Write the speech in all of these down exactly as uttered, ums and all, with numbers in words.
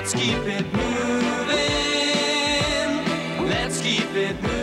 Let's keep it moving. Let's keep it moving.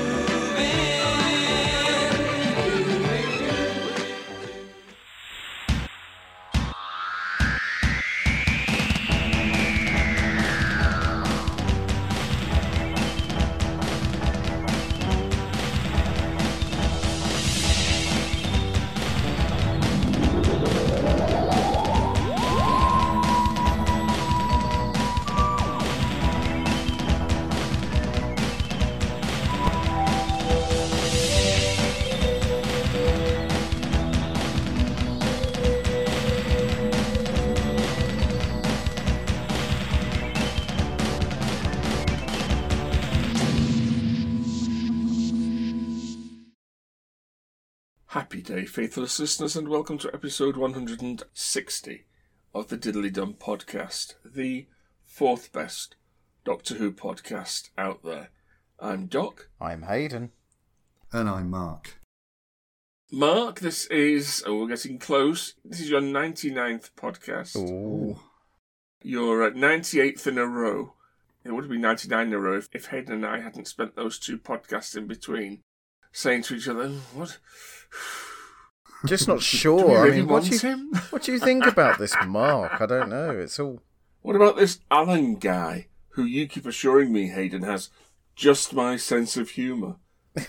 Happy day, faithful listeners, and welcome to episode one hundred sixty of the Diddly Dum podcast, the fourth best Doctor Who podcast out there. I'm Doc. I'm Hayden. And I'm Mark. Mark, this is, oh, we're getting close, this is your ninety-ninth podcast. Ooh. Your uh, ninety-eighth in a row. It would have been ninety-nine in a row if, if Hayden and I hadn't spent those two podcasts in between saying to each other, what... Just not Do sure. we really I mean, what want do you him? what do you think about this, Mark? I don't know. It's all. What about this Alan guy, who you keep assuring me, Hayden, has just my sense of humour?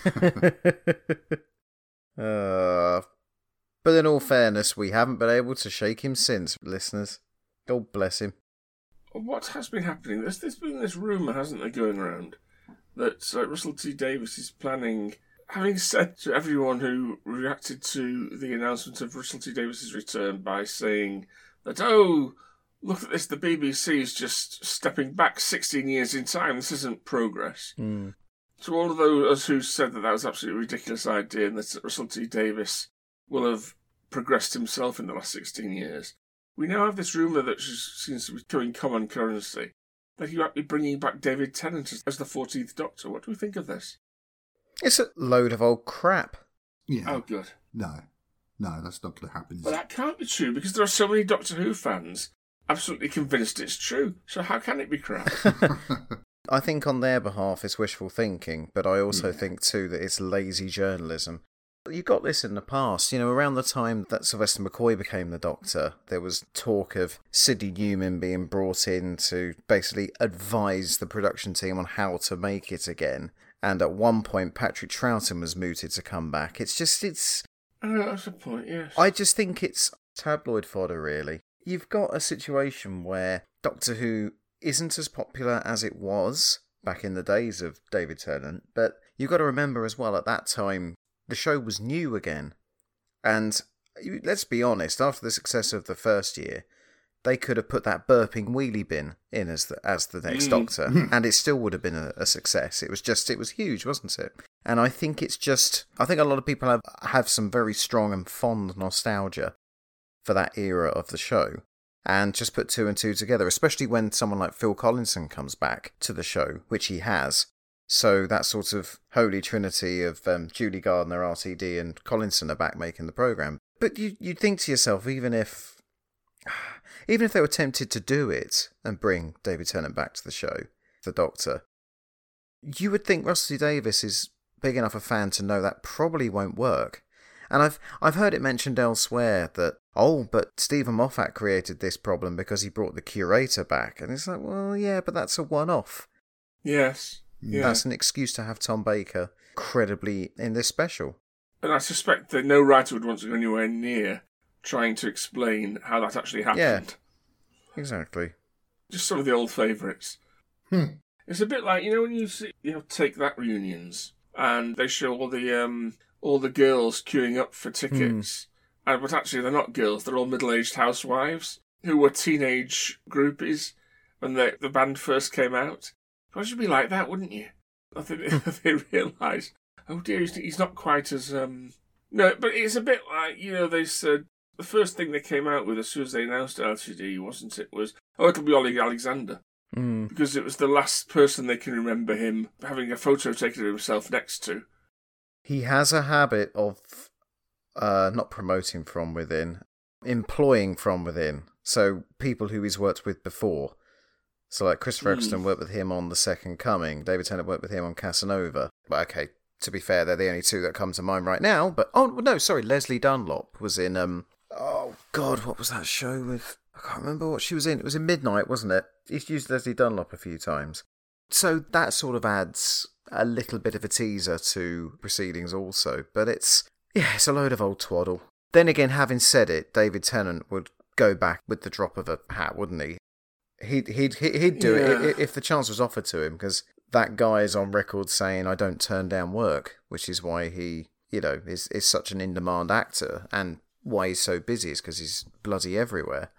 uh, but in all fairness, we haven't been able to shake him since, listeners. God bless him. What has been happening? There's, there's been this rumour, hasn't there, going around that uh, Russell T Davies is planning. Having said to everyone who reacted to the announcement of Russell T Davies' return by saying that, oh, look at this, the B B C is just stepping back sixteen years in time, this isn't progress. Mm. To all of those who said that that was absolutely a ridiculous idea and that Russell T Davies will have progressed himself in the last sixteen years, we now have this rumour that seems to be becoming common currency, that he might be bringing back David Tennant as the fourteenth Doctor. What do we think of this? It's a load of old crap. Yeah. Oh, good. No. No, that's not going to happen. But that can't be true because there are so many Doctor Who fans absolutely convinced it's true. So how can it be crap? I think on their behalf it's wishful thinking, but I also Yeah. think too that it's lazy journalism. You got this in the past, you know, around the time that Sylvester McCoy became the Doctor, there was talk of Sidney Newman being brought in to basically advise the production team on how to make it again. And at one point, Patrick Troughton was mooted to come back. It's just, it's... Oh, that's a point, yes. I just think it's tabloid fodder, really. You've got a situation where Doctor Who isn't as popular as it was back in the days of David Tennant, but you've got to remember as well, at that time, the show was new again. And let's be honest, after the success of the first year, they could have put that burping wheelie bin in as the as the next Mm. Doctor, and it still would have been a, a success. It was just, it was huge, wasn't it? And I think it's just, I think a lot of people have, have some very strong and fond nostalgia for that era of the show, and just put two and two together, especially when someone like Phil Collinson comes back to the show, which he has. So that sort of holy trinity of um, Julie Gardner, R T D, and Collinson are back making the programme. But you, you'd think to yourself, even if... Even if they were tempted to do it and bring David Tennant back to the show, the Doctor, you would think Russell T Davies is big enough a fan to know that probably won't work. And I've I've heard it mentioned elsewhere that, oh, but Stephen Moffat created this problem because he brought the curator back. And it's like, well, yeah, but that's a one-off. Yes. Yeah. That's an excuse to have Tom Baker credibly in this special. And I suspect that no writer would want to go anywhere near trying to explain how that actually happened. Yeah, exactly. Just some of the old favourites. Hmm. It's a bit like, you know, when you see, you know, Take That reunions, and they show all the um, all the girls queuing up for tickets, mm. and but actually they're not girls; they're all middle-aged housewives who were teenage groupies when the the band first came out. Well, it should be like that, wouldn't you? I think they realise, oh dear, he's, he's not quite as um. No, but it's a bit like, you know, they said the first thing they came out with as soon as they announced L T D, wasn't it? Was oh, it'll be Ollie Alexander. Mm. Because it was the last person they can remember him having a photo taken of himself next to. He has a habit of uh, not promoting from within, employing from within. So people who he's worked with before. So, like, Christopher Mm. Eccleston worked with him on The Second Coming. David Tennant worked with him on Casanova. But, okay, to be fair, they're the only two that come to mind right now. But, oh, no, sorry, Leslie Dunlop was in, um, oh, God, what was that show with? I can't remember what she was in. It was in Midnight, wasn't it? He's used Leslie Dunlop a few times. So that sort of adds a little bit of a teaser to proceedings also. But it's, yeah, it's a load of old twaddle. Then again, having said it, David Tennant would go back with the drop of a hat, wouldn't he? He'd, he'd, he'd do Yeah. it if the chance was offered to him, because that guy is on record saying, I don't turn down work, which is why he, you know, is, is such an in-demand actor, and why he's so busy is because he's bloody everywhere.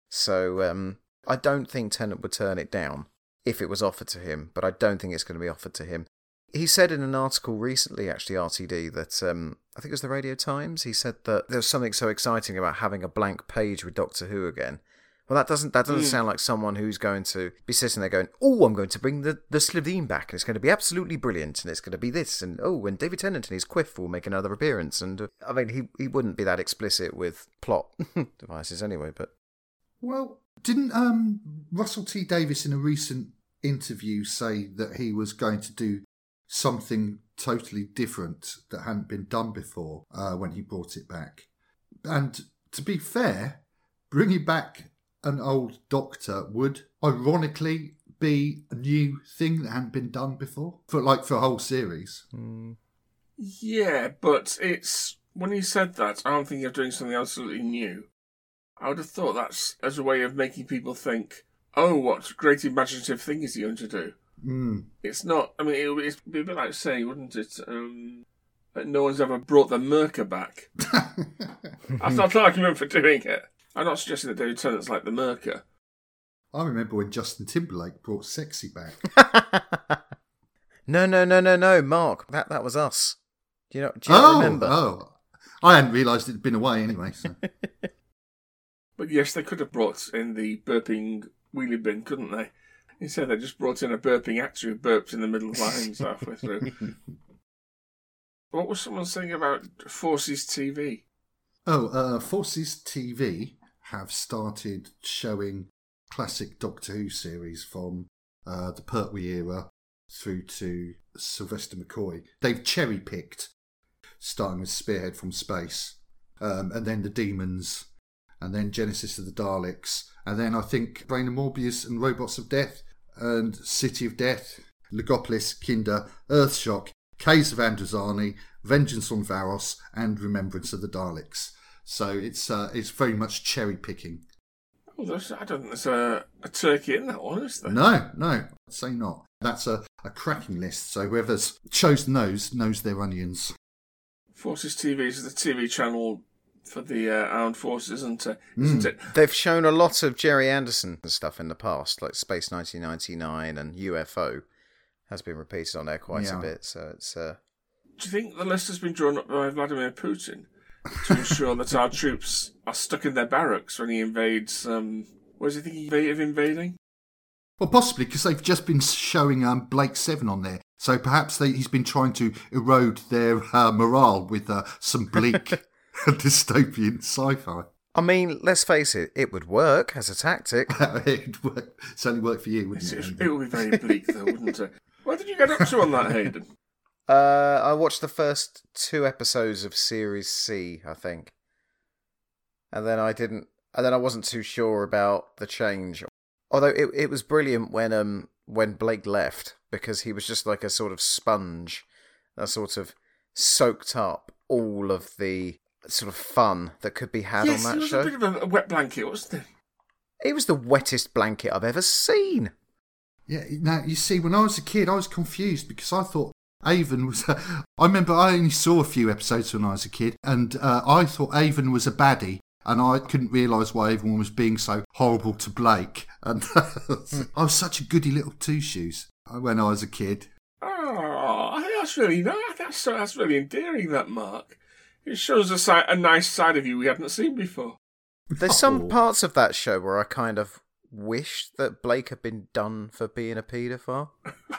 So um, I don't think Tennant would turn it down if it was offered to him, but I don't think it's going to be offered to him. He said in an article recently, actually, R T D, that, um, I think it was the Radio Times, he said that there was something so exciting about having a blank page with Doctor Who again. Well, that doesn't that doesn't Mm. sound like someone who's going to be sitting there going, oh, I'm going to bring the, the Slitheen back, and it's going to be absolutely brilliant, and it's going to be this, and oh, and David Tennant and his quiff will make another appearance. And uh, I mean, he, he wouldn't be that explicit with plot devices anyway, but... Well, didn't um, Russell T Davies in a recent interview say that he was going to do something totally different that hadn't been done before uh, when he brought it back? And to be fair, bringing back an old Doctor would ironically be a new thing that hadn't been done before, for like for a whole series. Mm. Yeah, but it's... When he said that, I don't think you're doing something absolutely new. I would have thought that's as a way of making people think, oh, what great imaginative thing is he going to do? Mm. It's not... I mean, it would it'd be a bit like saying, wouldn't it, um, that no one's ever brought the Merca back. That's not an argument for doing it. I'm not suggesting that David Tennant's like the Merca. I remember when Justin Timberlake brought Sexy back. no, no, no, no, no, Mark, that that was us. Do you know? Do you oh, remember? oh, I hadn't realised it'd been away anyway. So. But yes, they could have brought in the burping wheelie bin, couldn't they? Instead, they just brought in a burping actor who burped in the middle of lines halfway through. What was someone saying about Forces T V? Oh, uh, Forces T V have started showing classic Doctor Who series from uh, the Pertwee era through to Sylvester McCoy. They've cherry-picked, starting with Spearhead from Space, um, and then The Demons, and then Genesis of the Daleks, and then I think Brain of Morbius and Robots of Death, and City of Death, Legopolis, Kinder, Earthshock, Caves of Androzani, Vengeance on Varos, and Remembrance of the Daleks. So it's uh, it's very much cherry picking. Oh, there's, I don't think there's a, a turkey in that one, is there? No, no, I'd say not. That's a, a cracking list. So whoever's chosen those knows their onions. Forces T V is the T V channel for the uh, armed forces, isn't it? Isn't Mm. it? They've shown a lot of Jerry Anderson and stuff in the past, like Space nineteen ninety-nine and U F O has been repeated on there quite Yeah. a bit. So it's uh... Do you think the list has been drawn up by Vladimir Putin to ensure that our troops are stuck in their barracks when he invades? Um, what does he think he of invading? Well, possibly because they've just been showing um, Blake Seven on there. So perhaps they, he's been trying to erode their uh, morale with uh, some bleak dystopian sci-fi. I mean, let's face it, it would work as a tactic. It'd work, certainly work for you, wouldn't It's, it? it would be very bleak, though, wouldn't it? What did you get up to on that, Hayden? Uh, I watched the first two episodes of Series C, I think, and then I didn't. And then I wasn't too sure about the change. Although it it was brilliant when um when Blake left, because he was just like a sort of sponge that sort of soaked up all of the sort of fun that could be had yes, on it that was show. a bit of a, a wet blanket, wasn't it? It was the wettest blanket I've ever seen. Yeah, now, you see, when I was a kid, I was confused because I thought Avon was... A, I remember I only saw a few episodes when I was a kid, and uh, I thought Avon was a baddie, and I couldn't realise why everyone was being so horrible to Blake. And I was such a goody little two-shoes when I was a kid. Oh, I think that's really nice. That's, that's really endearing, that, Mark. It shows a, si- a nice side of you we hadn't seen before. There's some parts of that show where I kind of wish that Blake had been done for being a paedophile.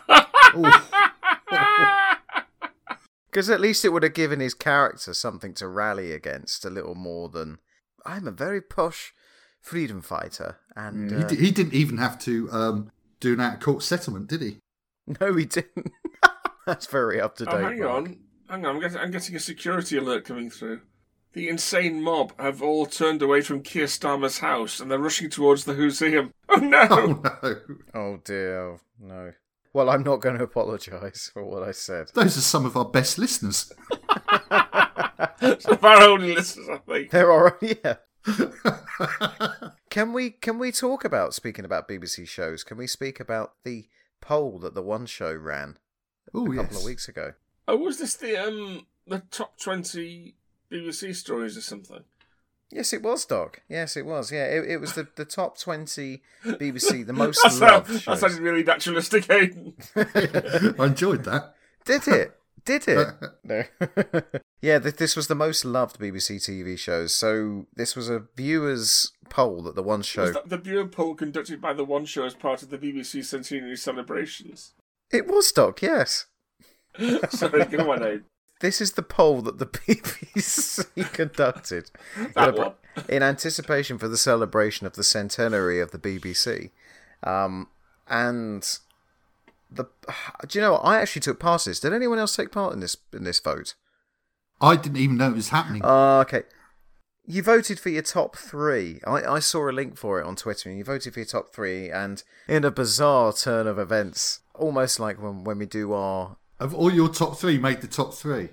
Because at least it would have given his character something to rally against a little more than, I'm a very posh freedom fighter. And He, uh, d- he didn't even have to um, do an out-of-court settlement, did he? No, he didn't. That's very up to date. Oh, hang Mark. on. Hang on, I'm getting, I'm getting a security alert coming through. The insane mob have all turned away from Keir Starmer's house and they're rushing towards the museum. Oh no! Oh, no. Oh dear, oh, no. Well, I'm not going to apologise for what I said. Those are some of our best listeners. Some of our only listeners, I think. There are, yeah. Can we can we talk about, speaking about B B C shows, can we speak about the poll that the One Show ran Oh, a couple yes. of weeks ago? Oh, was this the um the top twenty B B C stories or something? Yes, it was, Doc. Yes, it was. Yeah, it, it was the, the top twenty B B C, the most That's loved That shows. sounded really naturalistic, Aiden. I enjoyed that. Did it? Did it? No. Yeah, th- this was the most loved B B C T V shows. So this was a viewers' poll that the One Show. Was that the viewer poll conducted by the One Show as part of the B B C centenary celebrations? It was, Doc. Yes. Sorry, go on, Aiden. This is the poll that the B B C conducted That one. in anticipation for the celebration of the centenary of the B B C. Um, and the do you know what? I actually took part in this. Did anyone else take part in this in this vote? I didn't even know it was happening. Oh, okay. You voted for your top three. I, I saw a link for it on Twitter, and you voted for your top three. And in a bizarre turn of events, almost like when when we do our Of all your top three, made the top three.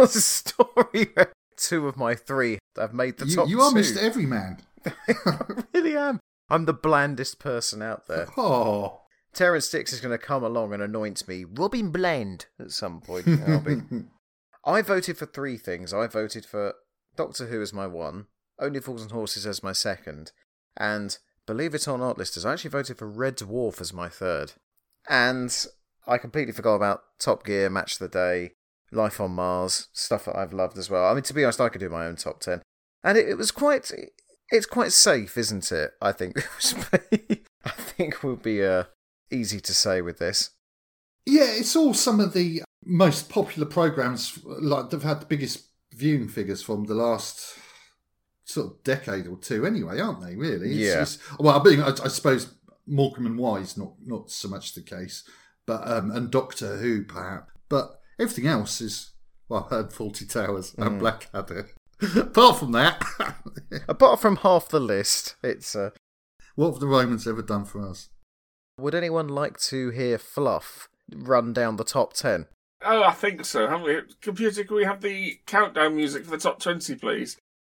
story, two of my three have made the You, top you are two. Mister Everyman. I really am. I'm the blandest person out there. Oh. Terrence Dix is going to come along and anoint me Robin Bland at some point. I'll be... I voted for three things. I voted for Doctor Who as my one, Only Fools and Horses as my second, and believe it or not, listeners, I actually voted for Red Dwarf as my third. And I completely forgot about Top Gear, Match of the Day, Life on Mars, stuff that I've loved as well. I mean, to be honest, I could do my own top ten. And it, it was quite... It's quite safe, isn't it? I think. I think will be uh, easy to say with this. Yeah, it's all some of the most popular programmes, like they've had the biggest viewing figures from the last sort of decade or two anyway, aren't they, really? It's, Yeah. It's, well, I, mean, I, I suppose Morecambe and Wise, not not so much the case, but um, and Doctor Who, perhaps. But everything else is, well, I heard Fawlty Towers and Mm. Blackadder. Apart from that, Apart from half the list, it's... Uh, what have the Romans ever done for us? would anyone like to hear Fluff run down the top ten? Oh, I think so, haven't we? Computer, can we have the countdown music for the top twenty, please?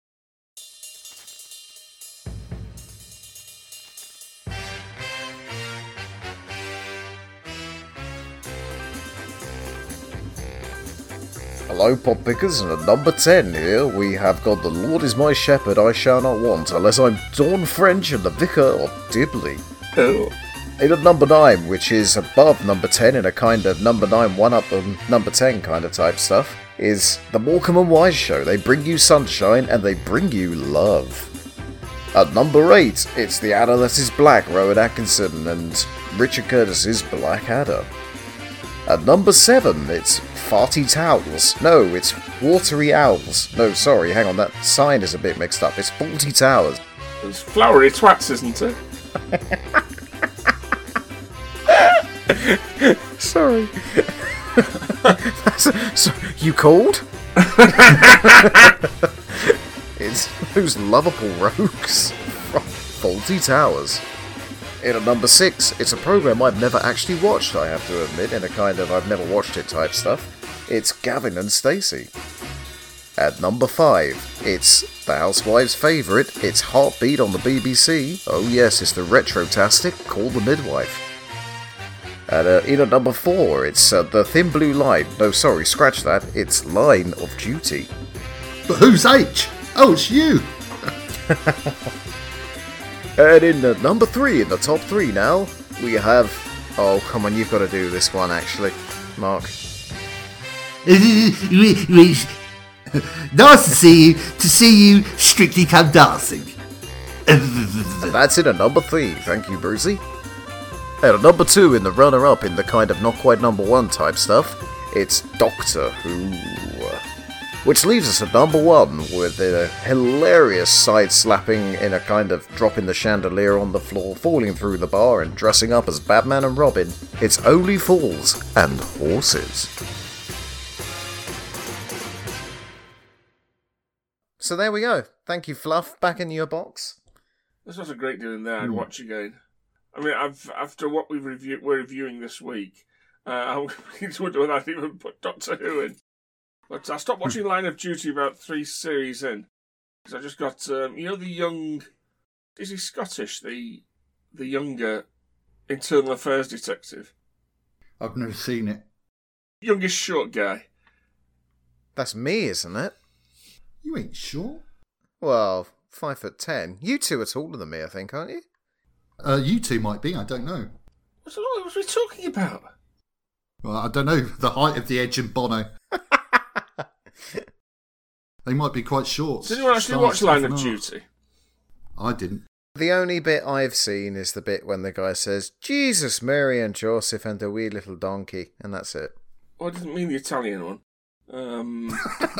Hello, Pop Pickers, and at number ten here we have got The Lord is my shepherd, I shall not want, unless I'm Dawn French and the Vicar of Dibley. Oh. In at number nine, which is above number ten in a kind of number nine one-up on number ten kind of type stuff, is The Morecambe and Wise Show. They bring you sunshine and they bring you love. At number eight, it's The Adder That Is Black, Rowan Atkinson and Richard Curtis's Blackadder. At number seven, it's Farty Towels. No, it's Watery Owls. No, sorry, hang on, that sign is a bit mixed up. It's Fawlty Towers. It's flowery twats, isn't it? Sorry. That's, so, you called? It's those lovable rogues from Fawlty Towers. In at number six, it's a program I've never actually watched, I have to admit, in a kind of I've never watched it type stuff. It's Gavin and Stacey. At number five, it's the Housewives' favourite, it's Heartbeat on the B B C. Oh yes, it's the retro-tastic Call the Midwife. And uh, in at number four, it's uh, the Thin Blue Line. No, sorry, scratch that. It's Line of Duty. But who's H? Oh, it's you! And in at number three, in the top three now, we have... Oh, come on, you've got to do this one, actually. Mark. Nice to see you, to see you Strictly Come Dancing. And that's in at number three. Thank you, Brucey. And at number two, in the runner-up, in the kind of not quite number one type stuff, it's Doctor Who. which leaves us at number one with a hilarious side-slapping in a kind of dropping the chandelier on the floor, falling through the bar and dressing up as Batman and Robin. It's Only Fools and Horses. So there we go. Thank you, Fluff. Back in your box. This was a great deal in there. I'd watch again. I mean, I've, after what we've review, we're reviewing this week, uh, I'm beginning to wonder whether I'd even put Doctor Who in. But I stopped watching Line of Duty about three series in. Because I just got, um, you know, the young... Is he Scottish? The the younger Internal Affairs detective? I've never seen it. Youngest short guy. That's me, isn't it? You ain't sure? Well, five foot ten. You two are taller than me, I think, aren't you? Uh, you two might be, I don't know. What are we talking about? Well, I don't know the height of the Edge and Bono. They might be quite short. Did anyone actually Start watch Line stuff of and Duty? I didn't. The only bit I've seen is the bit when the guy says, Jesus, Mary and Joseph and the wee little donkey, and that's it. Oh, I didn't mean the Italian one. Um...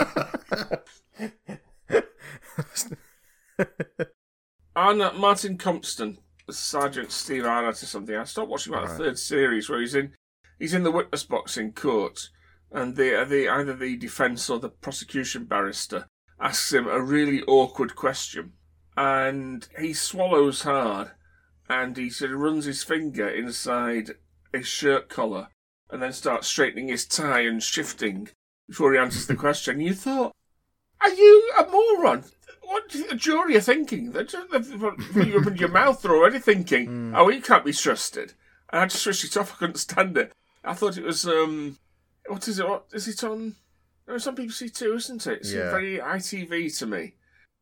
Arnott, Martin Compston, Sergeant Steve Arnott or something. I stopped watching about Right. the third series where he's in he's in the witness box in court, and the, the either the defence or the prosecution barrister asks him a really awkward question, and he swallows hard, and he sort of runs his finger inside his shirt collar, and then starts straightening his tie and shifting before he answers the question. You thought, are you a moron? What do you think the jury are thinking? They're just, they've you opened your mouth, they're already thinking, Mm. oh, he can't be trusted. And I just switched it off, I couldn't stand it. I thought it was, um, what is it, what, is it on, no, it's on B B C Two, isn't it? It's Yeah. very I T V to me.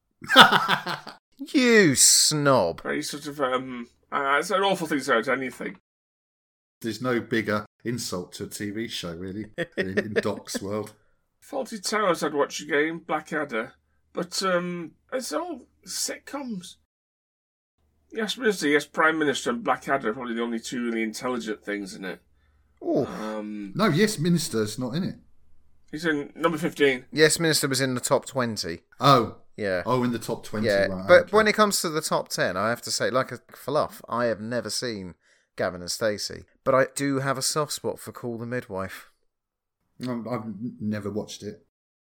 You snob. Very sort of, um, uh, it's an awful thing to say about anything. There's no bigger insult to a T V show, really, in, in Doc's world. Fawlty Towers I'd watch again, Blackadder. But um, it's all sitcoms. Yes, Minister, yes, Prime Minister and Blackadder are probably the only two really intelligent things in it. Oh, Um, No, yes, Minister's not in it. he's in number fifteen. yes, Minister was in the top twenty. Oh, Yeah. oh, in the top twenty. Yeah, right, but okay. when it comes to the top ten, I have to say, like a fluff, I have never seen Gavin and Stacey, but I do have a soft spot for Call the Midwife. Um, I've n- never watched it.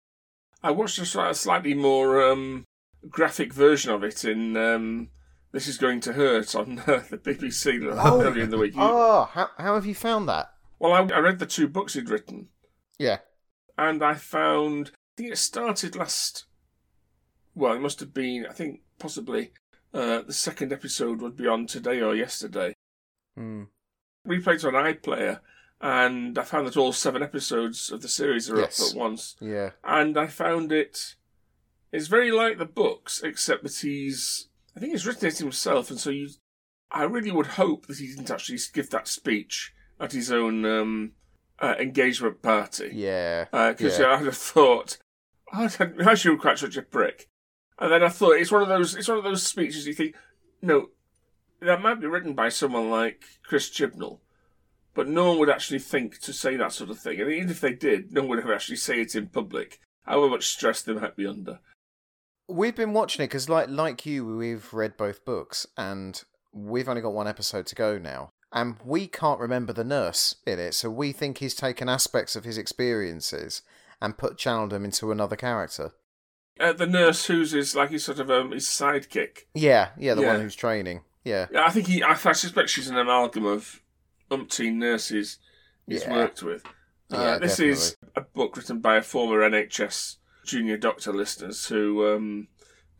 I watched a sli- a slightly more um, graphic version of it in um, This Is Going to Hurt on uh, the B B C earlier in the week. Oh, how, how have you found that? Well, I, I read the two books he'd written, Yeah. and I found, I think it started last, well, it must have been, I think possibly uh, the second episode would be on today or yesterday. Hmm. Replayed it on iPlayer, and I found that all seven episodes of the series are Yes. up at once. Yeah. And I found it, it's very like the books, except that he's, I think he's written it himself, and so you, I really would hope that he didn't actually give that speech at his own um, uh, engagement party. Yeah. Because yeah. I'd have thought, oh, how should you quite such a prick? And then I thought it's one of those, it's one of those speeches you think, no, that might be written by someone like Chris Chibnall, but no one would actually think to say that sort of thing. And even if they did, no one would ever actually say it in public, however much stress they might be under. We've been watching it because, like, like you, we've read both books, and we've only got one episode to go now. And we can't remember the nurse in it, so we think he's taken aspects of his experiences and put channeled them into another character. Uh, the nurse who's his, like his sort of um, his sidekick. Yeah, yeah, the Yeah. one who's training. Yeah. Yeah, I think he, I, I suspect she's an amalgam of umpteen nurses he's Yeah. worked with. Uh, Yeah, this definitely. is a book written by a former N H S junior doctor, listeners, who um,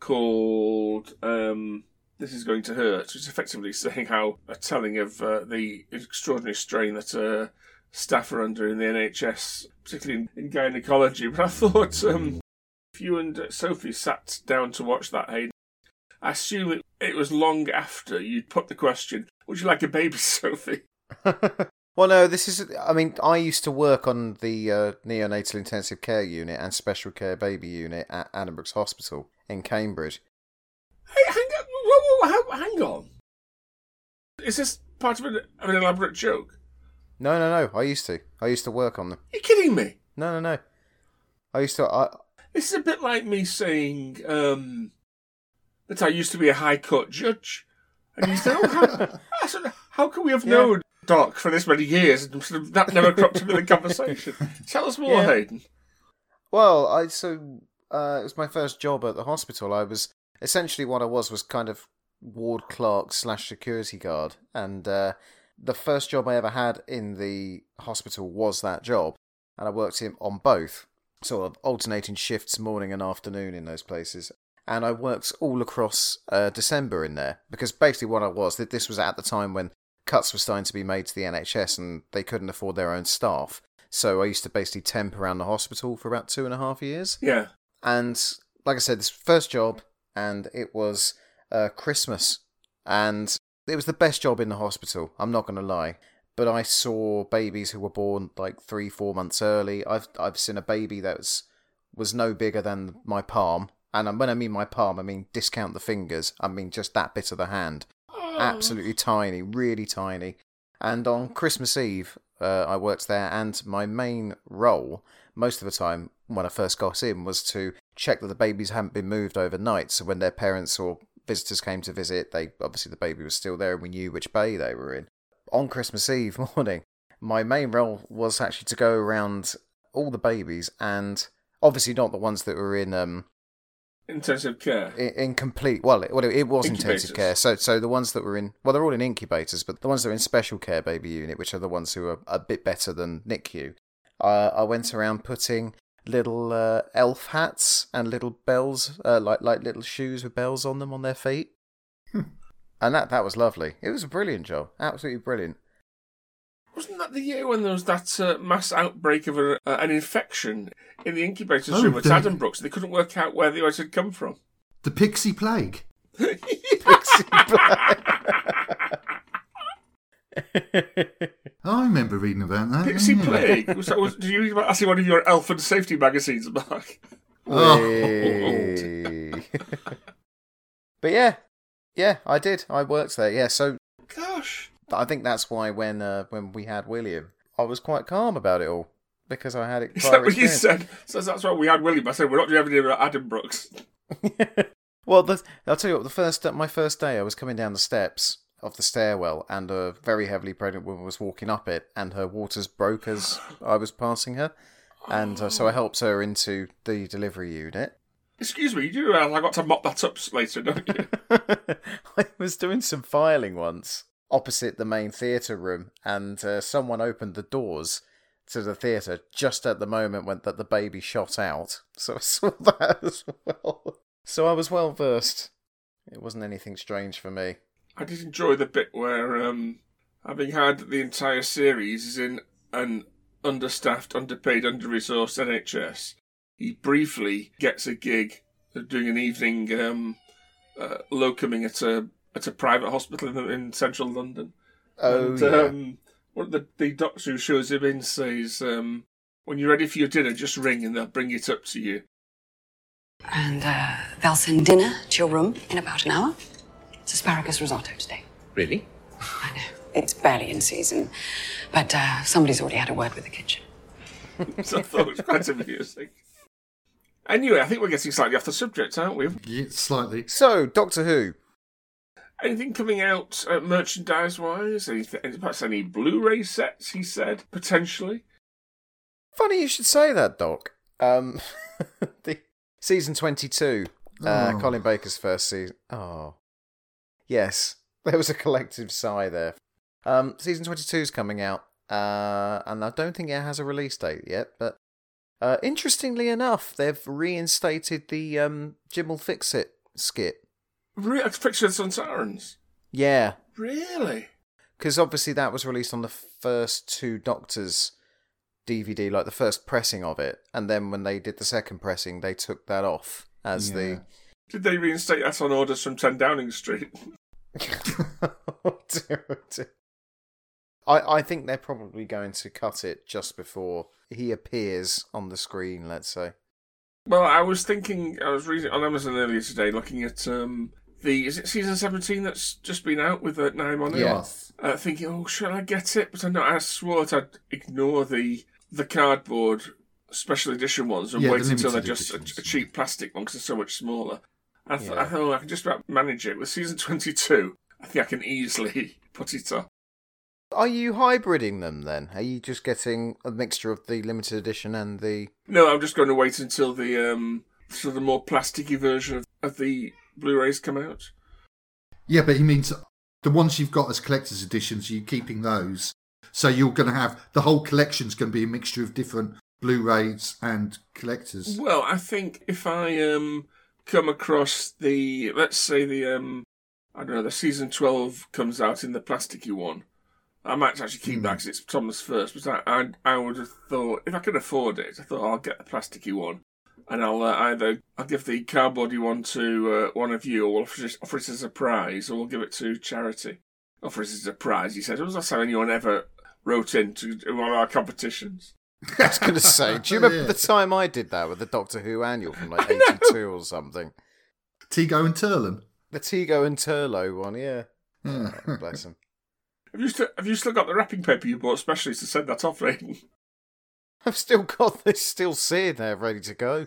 called um, This Is Going to Hurt, which is effectively saying how a telling of uh, the extraordinary strain that uh, staff are under in the N H S, particularly in, in gynecology. But I thought um, if you and Sophie sat down to watch that, Hayden, I assume it, it was long after you'd put the question, would you like a baby, Sophie? Well, no, this is... I mean, I used to work on the uh, neonatal intensive care unit and special care baby unit at Addenbrooke's Hospital in Cambridge. Hey, hang on. Whoa, whoa, whoa, hang on. Is this part of an, of an elaborate joke? No, no, no, I used to. I used to work on them. Are you kidding me? No, no, no. I used to... I, This is a bit like me saying um, that I used to be a High Court judge. And you say, oh, how, I said, how can we have Yeah. known Doc for this many years and sort of that never cropped up in the conversation? Tell us more, Yeah. Hayden. Well, I so uh, it was my first job at the hospital. I was essentially what I was was kind of ward clerk slash security guard, and uh, the first job I ever had in the hospital was that job, and I worked in on both, sort of alternating shifts, morning and afternoon in those places. And I worked all across uh, December in there, because basically what I was, that this was at the time when cuts were starting to be made to the N H S and they couldn't afford their own staff. So I used to basically temp around the hospital for about two and a half years. Yeah. And like I said, this first job, and it was uh, Christmas. And it was the best job in the hospital, I'm not going to lie. But I saw babies who were born like three, four months early. I've I've seen a baby that was, was no bigger than my palm. And when I mean my palm, I mean discount the fingers. I mean just that bit of the hand. Absolutely tiny, really tiny. And on Christmas Eve, uh, I worked there, and my main role, most of the time when I first got in, was to check that the babies hadn't been moved overnight. So when their parents or visitors came to visit, they obviously the baby was still there and we knew which bay they were in. On Christmas Eve morning, my main role was actually to go around all the babies, and obviously not the ones that were in um, Intensive care. in, in complete, well, it, well, it was Incubators. intensive care. So, so the ones that were in, well, they're all in incubators, but the ones that are in special care baby unit, which are the ones who are a bit better than N I C U, uh, I went around putting little uh, elf hats and little bells, uh, like like little shoes with bells on them on their feet, and that that was lovely. It was a brilliant job, absolutely brilliant. Wasn't that the year when there was that uh, mass outbreak of a, uh, an infection in the incubators Oh, room at the- Addenbrooke's? They couldn't work out where the others had come from. The Pixie Plague. Pixie I remember reading about that. Pixie yeah. Plague. Was that, was, did you read about actually one of your elf and safety magazines, Mark? Oh. Way. But yeah, yeah, I did. I worked there. Yeah, so Gosh. I think that's why when uh, when we had William, I was quite calm about it all, because I had it. Is prior that what you experience. said? So that's what we had William. I said, we're not doing everything about Addenbrooke's. Well, the, I'll tell you what. The first my first day, I was coming down the steps of the stairwell, and a very heavily pregnant woman was walking up it, and her waters broke as I was passing her, and uh, so I helped her into the delivery unit. Excuse me, you do realise I got to mop that up later, don't you? I was doing some filing once opposite the main theatre room, and uh, someone opened the doors to the theatre just at the moment when that the baby shot out. So I saw that as well. So I was well versed. It wasn't anything strange for me. I did enjoy the bit where, um, having had the entire series is in an understaffed, underpaid, under-resourced N H S, he briefly gets a gig doing an evening um, uh, locuming at a at a private hospital in, in central London. Oh, and, yeah. um, one of the, the doctor who shows him in says, um, when you're ready for your dinner, just ring and they'll bring it up to you. And uh, they'll send dinner to your room in about an hour. It's asparagus risotto today. Really? I know. It's barely in season. But uh, somebody's already had a word with the kitchen. So I thought it was quite amusing. Anyway, I think we're getting slightly off the subject, aren't we? Yeah, slightly. So, Doctor Who. Anything coming out uh, merchandise-wise? Anything, perhaps any Blu-ray sets, he said, potentially? Funny you should say that, Doc. Um, the season twenty-two, uh, Oh. Colin Baker's first season. Oh, yes, there was a collective sigh there. Um, season twenty-two is coming out, uh, and I don't think it has a release date yet. But uh, interestingly enough, they've reinstated the um, Jim will fix it skit. Re- Picture of Sun Sirens? Yeah, Really? because obviously that was released on the first two Doctors D V D, like the first pressing of it, and then when they did the second pressing, they took that off as Yeah. Did they reinstate that on orders from ten Downing Street? the. Oh, dear, oh, dear. I I think they're probably going to cut it just before he appears on the screen. Let's say. Well, I was thinking, I was reading on Amazon earlier today, looking at um, the, is it season seventeen that's just been out with uh, Naim on it? Yeah. Yes. Uh, thinking, oh, shall I get it? But I know I swore that I'd ignore the the cardboard special edition ones and Yeah, wait the until they're limited just a, editions. a cheap plastic one because they're so much smaller. I thought, Yeah. I thought, oh, I can just about manage it. With season twenty-two, I think I can easily put it on. Are you hybriding them then? Are you just getting a mixture of the limited edition and the... No, I'm just going to wait until the um, sort of more plasticky version of, of the Blu-rays come out. Yeah, but he means the ones you've got as collector's editions, you're keeping those. So you're going to have, the whole collection's going to be a mixture of different Blu-rays and collectors. Well, I think if I um, come across the, let's say the, um, I don't know, the season twelve comes out in the plasticky one, I might actually keep Hmm. that because it's Thomas first. But I, I, I would have thought, if I could afford it, I thought I'll get the plasticky one, and I'll uh, either I'll give the cardboardy one to uh, one of you, or we'll offer it, offer it as a prize, or we'll give it to charity. Offer it as a prize, he said. It was the last time anyone ever wrote in to one of our competitions. I was going to say, do you remember Yeah. the time I did that with the Doctor Who annual from like I know. eighty-two or something? Tigo and Turlin. The Tego and Turlo one, yeah. Yeah. Oh, bless him. Have you still have you still got the wrapping paper you bought specially to send that off, Aidan? I've still got this still sitting there ready to go.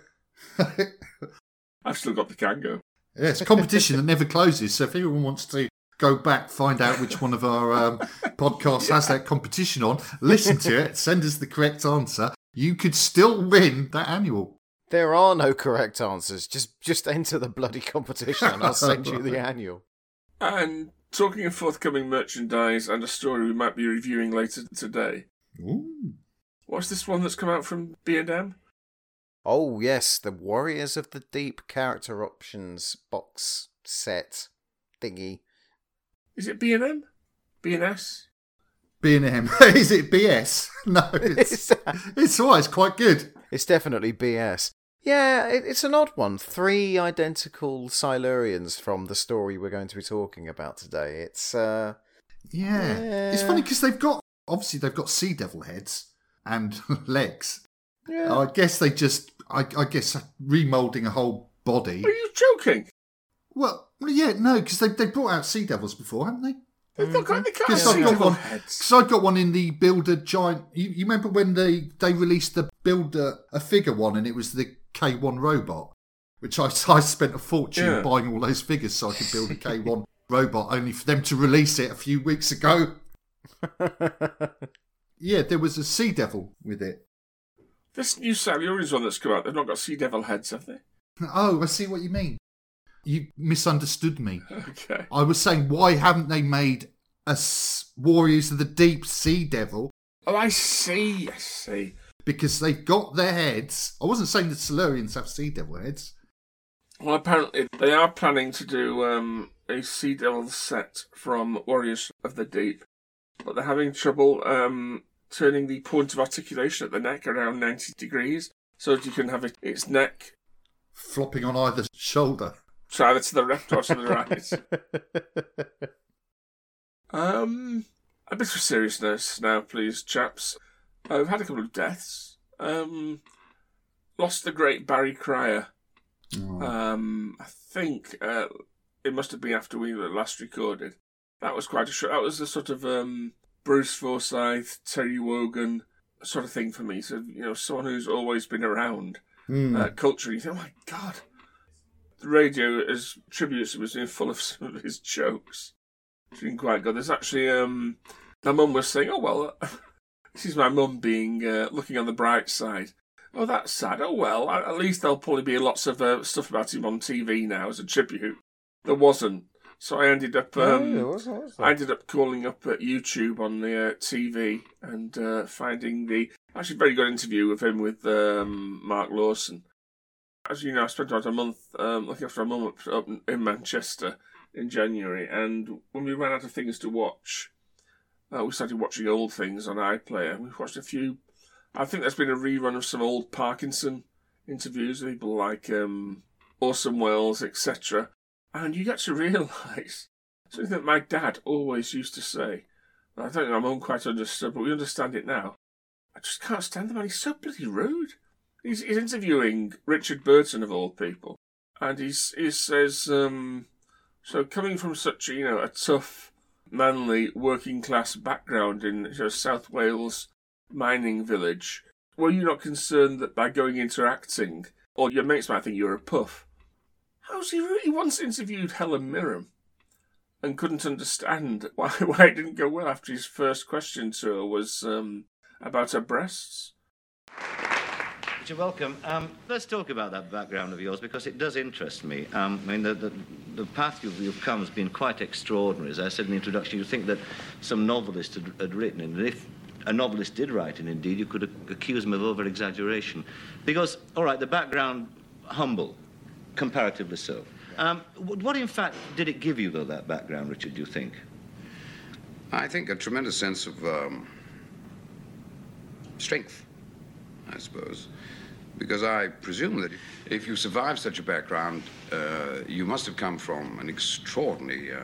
I've still got the Kango. Yeah, it's a competition that never closes. So if anyone wants to go back, find out which one of our um, podcasts has that competition on, listen to it, send us the correct answer, you could still win that annual. There are no correct answers. Just just enter the bloody competition and I'll send you the annual. And talking of forthcoming merchandise and a story we might be reviewing later today, Ooh. what's this one that's come out from B and M? Oh yes, the Warriors of the Deep character options box set thingy. Is it B and M? B and S? B and M. Is it B S? No, it's, it's all right. It's quite good. It's definitely B S. Yeah, it, it's an odd one. Three identical Silurians from the story we're going to be talking about today. It's, uh... Yeah. Yeah. It's funny because they've got, obviously they've got sea devil heads and legs. Yeah. I guess they just, I, I guess, remoulding a whole body. Are you joking? Well, yeah, no, because they they brought out sea devils before, haven't they? They've not got, they can't Because have I've got devil one. heads. Because I got one in the Builder Giant. You, you remember when they they released the Builder a figure one, and it was the K one robot, which I I spent a fortune Yeah. buying all those figures so I could build a K one robot, only for them to release it a few weeks ago. Yeah, there was a sea devil with it. This new Silurians one that's come out, they've not got sea devil heads, have they? Oh, I see what you mean. You misunderstood me. Okay. I was saying, why haven't they made a s- Warriors of the Deep Sea Devil? Oh, I see, I see. Because they've got their heads. I wasn't saying the Silurians have Sea Devil heads. Well, apparently they are planning to do um, a Sea Devil set from Warriors of the Deep, but they're having trouble um, turning the point of articulation at the neck around ninety degrees, so that you can have it, its neck Flopping on either shoulder. so either to the left or to the right. Um, a bit of seriousness now, please, chaps. Uh, we've had a couple of deaths. Um, lost the great Barry Cryer. Um, I think uh, it must have been after we were last recorded. That was quite a shock. That was a sort of um, Bruce Forsyth, Terry Wogan sort of thing for me. So, you know, someone who's always been around uh, culture. You think, oh my God. The radio, as tributes, was in full of some of his jokes. It's been quite good. There's actually, um, my mum was saying, oh, well, this is my mum being, uh, looking on the bright side. Oh, that's sad. Oh, well, at least there'll probably be lots of uh, stuff about him on T V now as a tribute. There wasn't. So I ended up, um, Oh, what's that, what's that? I ended up calling up at YouTube on the uh, T V and uh, finding the actually very good interview of him with um, Mark Lawson. As you know, I spent about a month um, looking after a mum up, up in Manchester in January, and when we ran out of things to watch, uh, we started watching old things on iPlayer. We've watched a few. I think there's been a rerun of some old Parkinson interviews with people like um, Orson Welles, et cetera. And you get to realise something that my dad always used to say. I don't think my mum quite understood, but we understand it now. I just can't stand the man. He's so bloody rude. He's, he's interviewing Richard Burton, of all people. And he's, he says, um, so coming from such, you know, a tough, manly, working-class background in you know, South Wales mining village, Were you not concerned that by going into acting, or your mates might think you're a puff? How's he really once interviewed Helen Mirren and couldn't understand why, why it didn't go well after his first question to her was um, about her breasts? You're welcome. Um, let's talk about that background of yours, because it does interest me. Um, I mean, the, the, the path you've, you've come has been quite extraordinary. As I said in the introduction, you'd think that some novelist had, had written it, and if a novelist did write it, indeed, you could accuse him of over-exaggeration. Because, all right, the background, humble, comparatively so. Um, what, in fact, did it give you, though, that background, Richard, do you think? I think a tremendous sense of um, strength, I suppose. Because I presume that if you survive such a background, uh, you must have come from an extraordinary uh,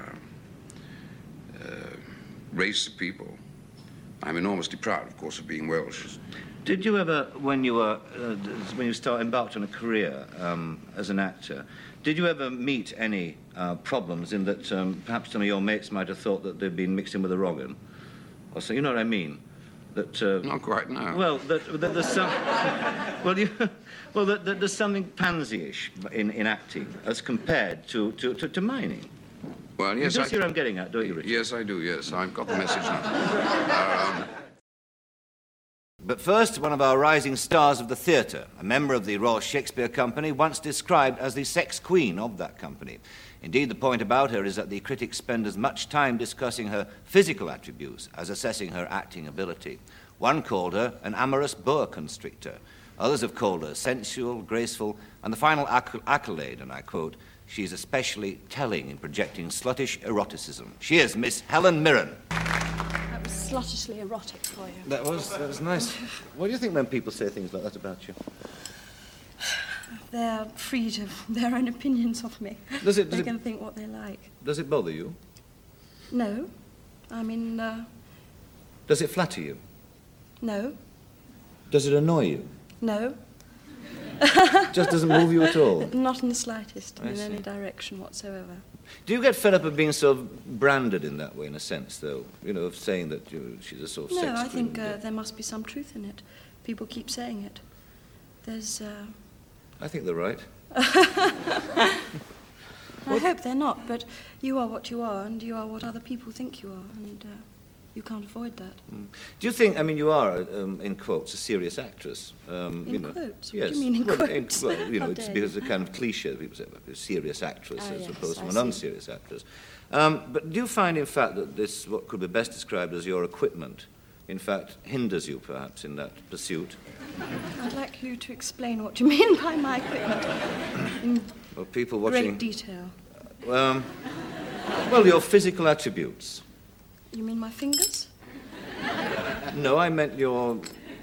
uh, race of people. I'm enormously proud, of course, of being Welsh. Did you ever, when you were, uh, when you start embarked on a career um, as an actor, did you ever meet any uh, problems in that um, perhaps some of your mates might have thought that they'd been mixed in with a wrong 'un? Or so, you know what I mean? That, uh, Not quite, no. Well, that, that there's some... well, you, well that, that there's something pansy-ish in, in acting as compared to, to, to, to mining. Well, yes, you I... do see what I'm getting at, don't you, Richard? Yes, I do, yes. I've got the message now. Um... But first, one of our rising stars of the theatre, a member of the Royal Shakespeare Company, once described as the sex queen of that company. Indeed, the point about her is that the critics spend as much time discussing her physical attributes as assessing her acting ability. One called her an amorous boa constrictor. Others have called her sensual, graceful, and the final acc- accolade, and I quote, "She's especially telling in projecting sluttish eroticism." She is Miss Helen Mirren. That was sluttishly erotic for you. That was, that was nice. What do you think when people say things like that about you? They're free to have their own opinions of me. Does it, does they it, can think what they like. Does it bother you? No. I mean, uh, Does it flatter you? no. Does it annoy you? No. Just doesn't move you at all? Not in the slightest, I in see. any direction whatsoever. Do you get fed up of being sort of branded in that way, in a sense, though? You know, of saying that you, she's a sort of No, sex I think queen? uh, there must be some truth in it. People keep saying it. There's, uh... I think they're right. I hope they're not, but you are what you are, and you are what other people think you are, and uh, you can't avoid that. Mm. Do you think, I mean, you are, um, in quotes, a serious actress? Um, In you know, quotes? What Yes. do you mean in well, quotes? well, you know, How it's dare because you. it's a kind of cliche. People say, well, a serious actress Ah, as yes, opposed I to an see. unserious actress. Um, but do you find, in fact, that this, what could be best described as your equipment, in fact, hinders you, perhaps, in that pursuit? I'd like you to explain what you mean by my equipment in Well, people watching... great detail. Um, well, your physical attributes. You mean my fingers? No, I meant your...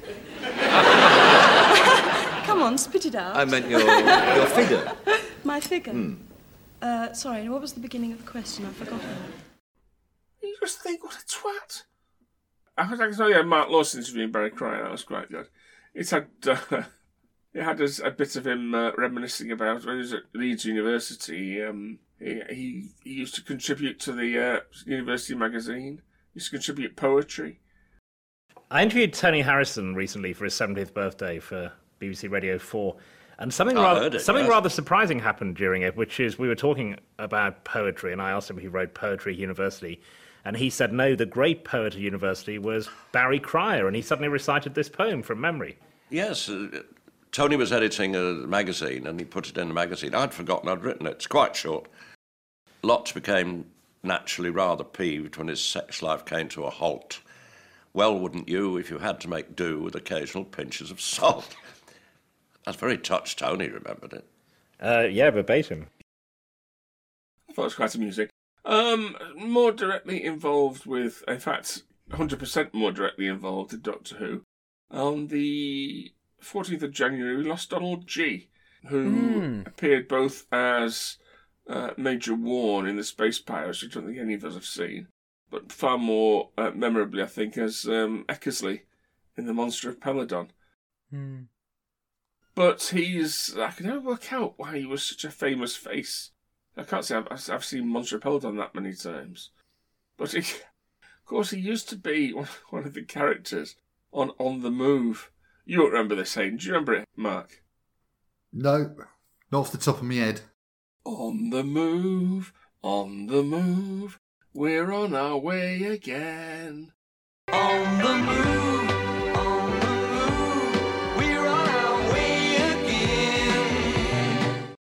Come on, spit it out. I meant your your figure. My figure? Hmm. Uh, sorry, what was the beginning of the question? I forgot. You just think, what a twat. I was like, oh yeah, Mark Lawson interviewing Barry Cryer. That was quite good. It had uh, it had a, a bit of him uh, reminiscing about when he was at Leeds University. Um, he, he he used to contribute to the uh, university magazine. He used to contribute poetry. I interviewed Tony Harrison recently for his seventieth birthday for B B C Radio four, and something I rather heard it, something yes. rather surprising happened during it, which is we were talking about poetry, and I asked him if he wrote poetry at university. And he said, no, the great poet at university was Barry Cryer, and he suddenly recited this poem from memory. Yes, uh, Tony was editing a magazine, and he put it in the magazine. I'd forgotten I'd written it. It's quite short. Lotz became naturally rather peeved when his sex life came to a halt. Well, wouldn't you, if you had to make do with occasional pinches of salt? I was very touched Tony remembered it. Uh, yeah, verbatim. I thought it was quite amusing. Um, more directly involved with, in fact, one hundred percent more directly involved in Doctor Who. On the fourteenth of January, we lost Donald G, who Mm. appeared both as uh, Major Warne in the Space Pirates, which I don't think any of us have seen, but far more uh, memorably, I think, as um, Eckersley in The Monster of Peladon. Mm. But he's... I can never work out why he was such a famous face. I can't say I've, I've seen Monster of Peladon that many times. But he, of course, he used to be one, one of the characters on On the Move You won't remember this, Hayden. Do you remember it, Mark? No, not off the top of my head. On the move, on the move, we're on our way again. On the move, on the move, we're on our way again.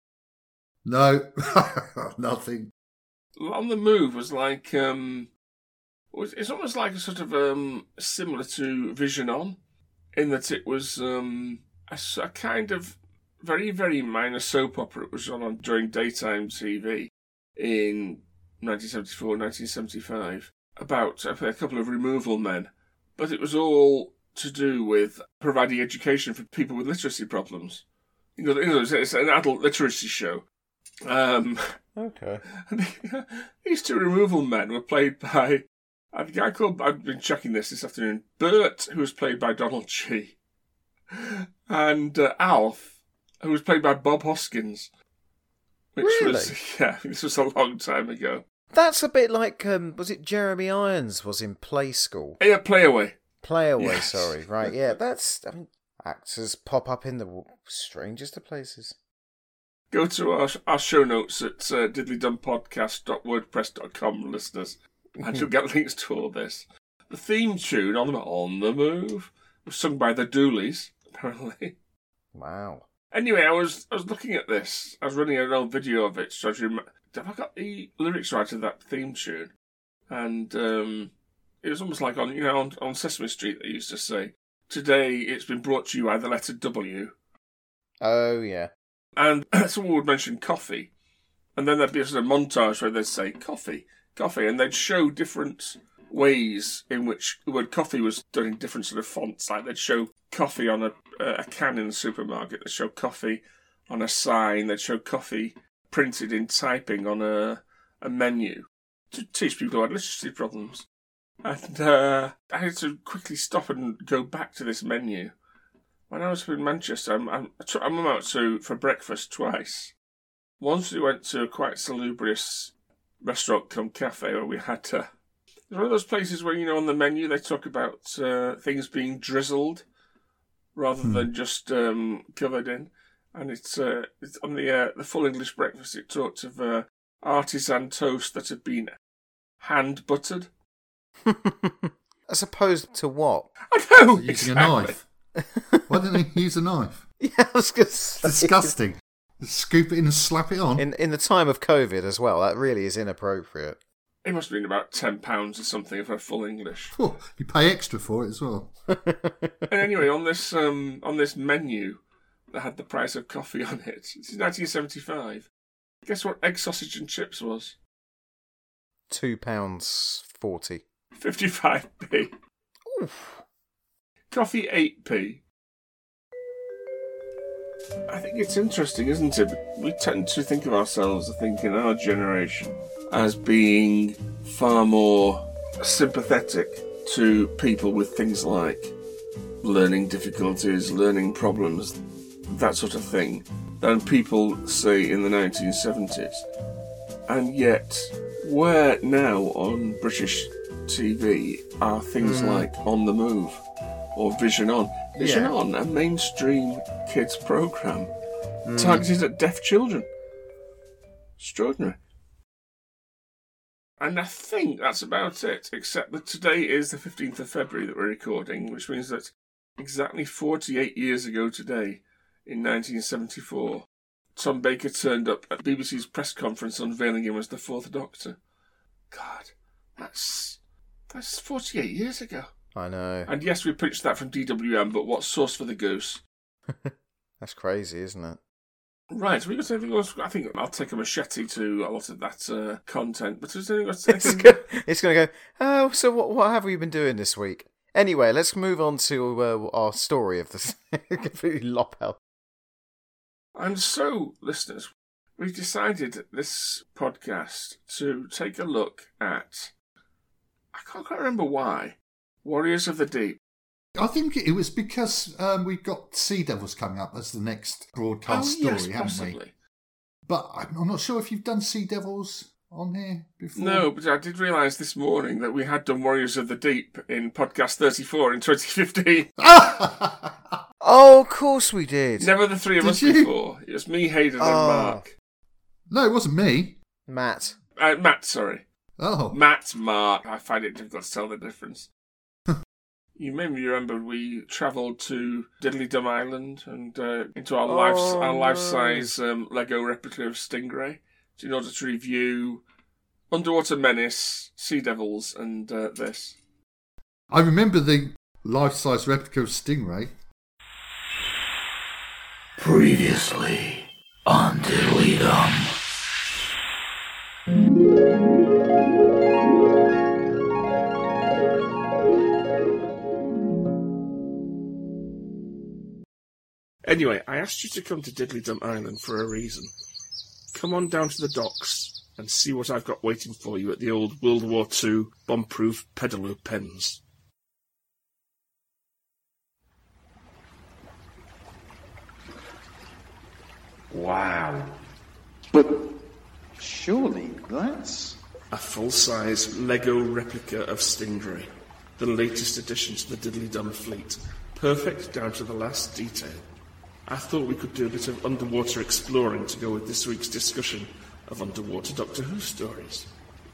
No, nothing. On the Move was like, um, was it's almost like a sort of um, similar to Vision On, in that it was um, a, a kind of very, very minor soap opera. It was on, on during daytime T V in nineteen seventy-four, nineteen seventy-five, about a, a couple of removal men, but it was all to do with providing education for people with literacy problems. You know, you know it's an adult literacy show. Um, okay. And these two removal men were played by a guy called, I've been checking this this afternoon, Bert, who was played by Donald G, and uh, Alf, who was played by Bob Hoskins. Which Really? was, yeah, this was a long time ago. That's a bit like, um, was it Jeremy Irons was in Play School? Yeah, Play Away. Play Away, Yes. sorry. Right, yeah, that's, I mean, actors pop up in the strangest of places. Go to our, our show notes at uh, diddly dum podcast dot wordpress dot com, listeners, and you'll get links to all this. The theme tune on the, on the Move was sung by the Dooleys, apparently. Wow. Anyway, I was I was looking at this. I was running an old video of it. So I rem- have I got the lyrics right to that theme tune? And um, it was almost like on you know on, on Sesame Street they used to say, "Today it's been brought to you by the letter W." Oh yeah. And someone would mention coffee, and then there'd be a sort of montage where they'd say coffee, coffee, and they'd show different ways in which the word coffee was done in different sort of fonts. Like they'd show coffee on a a can in the supermarket, they'd show coffee on a sign, they'd show coffee printed in typing on a a menu to teach people who had literacy problems. And uh, I had to quickly stop and go back to this menu. When I was in Manchester, I'm, I'm, I'm out to for breakfast twice. Once we went to a quite salubrious restaurant come cafe where we had to. It's one of those places where, you know, on the menu they talk about uh, things being drizzled rather Hmm. than just um, covered in. And it's, uh, it's on the uh, the full English breakfast, it talked of uh, artisan toast that had been hand buttered. As opposed to what? I know! Using exactly. a knife. Why didn't he use a knife? Yeah, I was going to say. Disgusting. Scoop it in and slap it on. In, in the time of COVID as well, that really is inappropriate. It must have been about ten pounds or something for full English. Oh, you pay extra for it as well. And anyway, on this um, on this menu that had the price of coffee on it, it's nineteen seventy-five. Guess what egg sausage and chips was? Two pounds forty. fifty-five p. Oof. Coffee eight p. I think it's interesting, isn't it? We tend to think of ourselves, I think, in our generation, as being far more sympathetic to people with things like learning difficulties, learning problems, that sort of thing, than people, say, in the nineteen seventies. And yet, where now on British T V are things Mm. like On the Move or Vision On? Vision Yeah. On, a mainstream kids programme Mm. targeted at deaf children. Extraordinary. And I think that's about it, except that today is the fifteenth of February that we're recording, which means that exactly forty-eight years ago today, in nineteen seventy-four, Tom Baker turned up at B B C's press conference unveiling him as the Fourth Doctor. God, that's that's forty-eight years ago. I know. And yes, we pitched that from D W M, but what's sauce for the goose? That's crazy, isn't it? Right, so we got anything else? I think I'll take a machete to a lot of that uh, content, but is there anything else? It's going it's to go, oh, so what, what have we been doing this week? Anyway, let's move on to uh, our story of this. Completely lop out. And so, listeners, we've decided this podcast to take a look at, I can't quite remember why, Warriors of the Deep. I think it was because um, we've got Sea Devils coming up as the next broadcast Oh, yes, story, haven't possibly. we? But I'm I'm not sure if you've done Sea Devils on here before? No, but I did realise this morning that we had done Warriors of the Deep in podcast thirty-four in twenty fifteen. Oh, of course we did. Never the three of Did us you? before. It was me, Hayden, and Oh. Mark. No, it wasn't me. Matt. Uh, Matt, sorry. Oh. Matt, Mark. I find it difficult to tell the difference. You may remember we travelled to Diddley Dum Island and uh, into our, Oh, life, our no. life-size um, Lego replica of Stingray in order to review Underwater Menace, Sea Devils, and uh, this. I remember the life-size replica of Stingray. Previously on Diddly Dum. Anyway, I asked you to come to Diddley Dum Island for a reason. Come on down to the docks and see what I've got waiting for you at the old World War Two bomb-proof Pedalo pens. Wow. But surely that's... A full-size Lego replica of Stingray, the latest addition to the Diddley Dum fleet, perfect down to the last detail. I thought we could do a bit of underwater exploring to go with this week's discussion of underwater Doctor Who stories.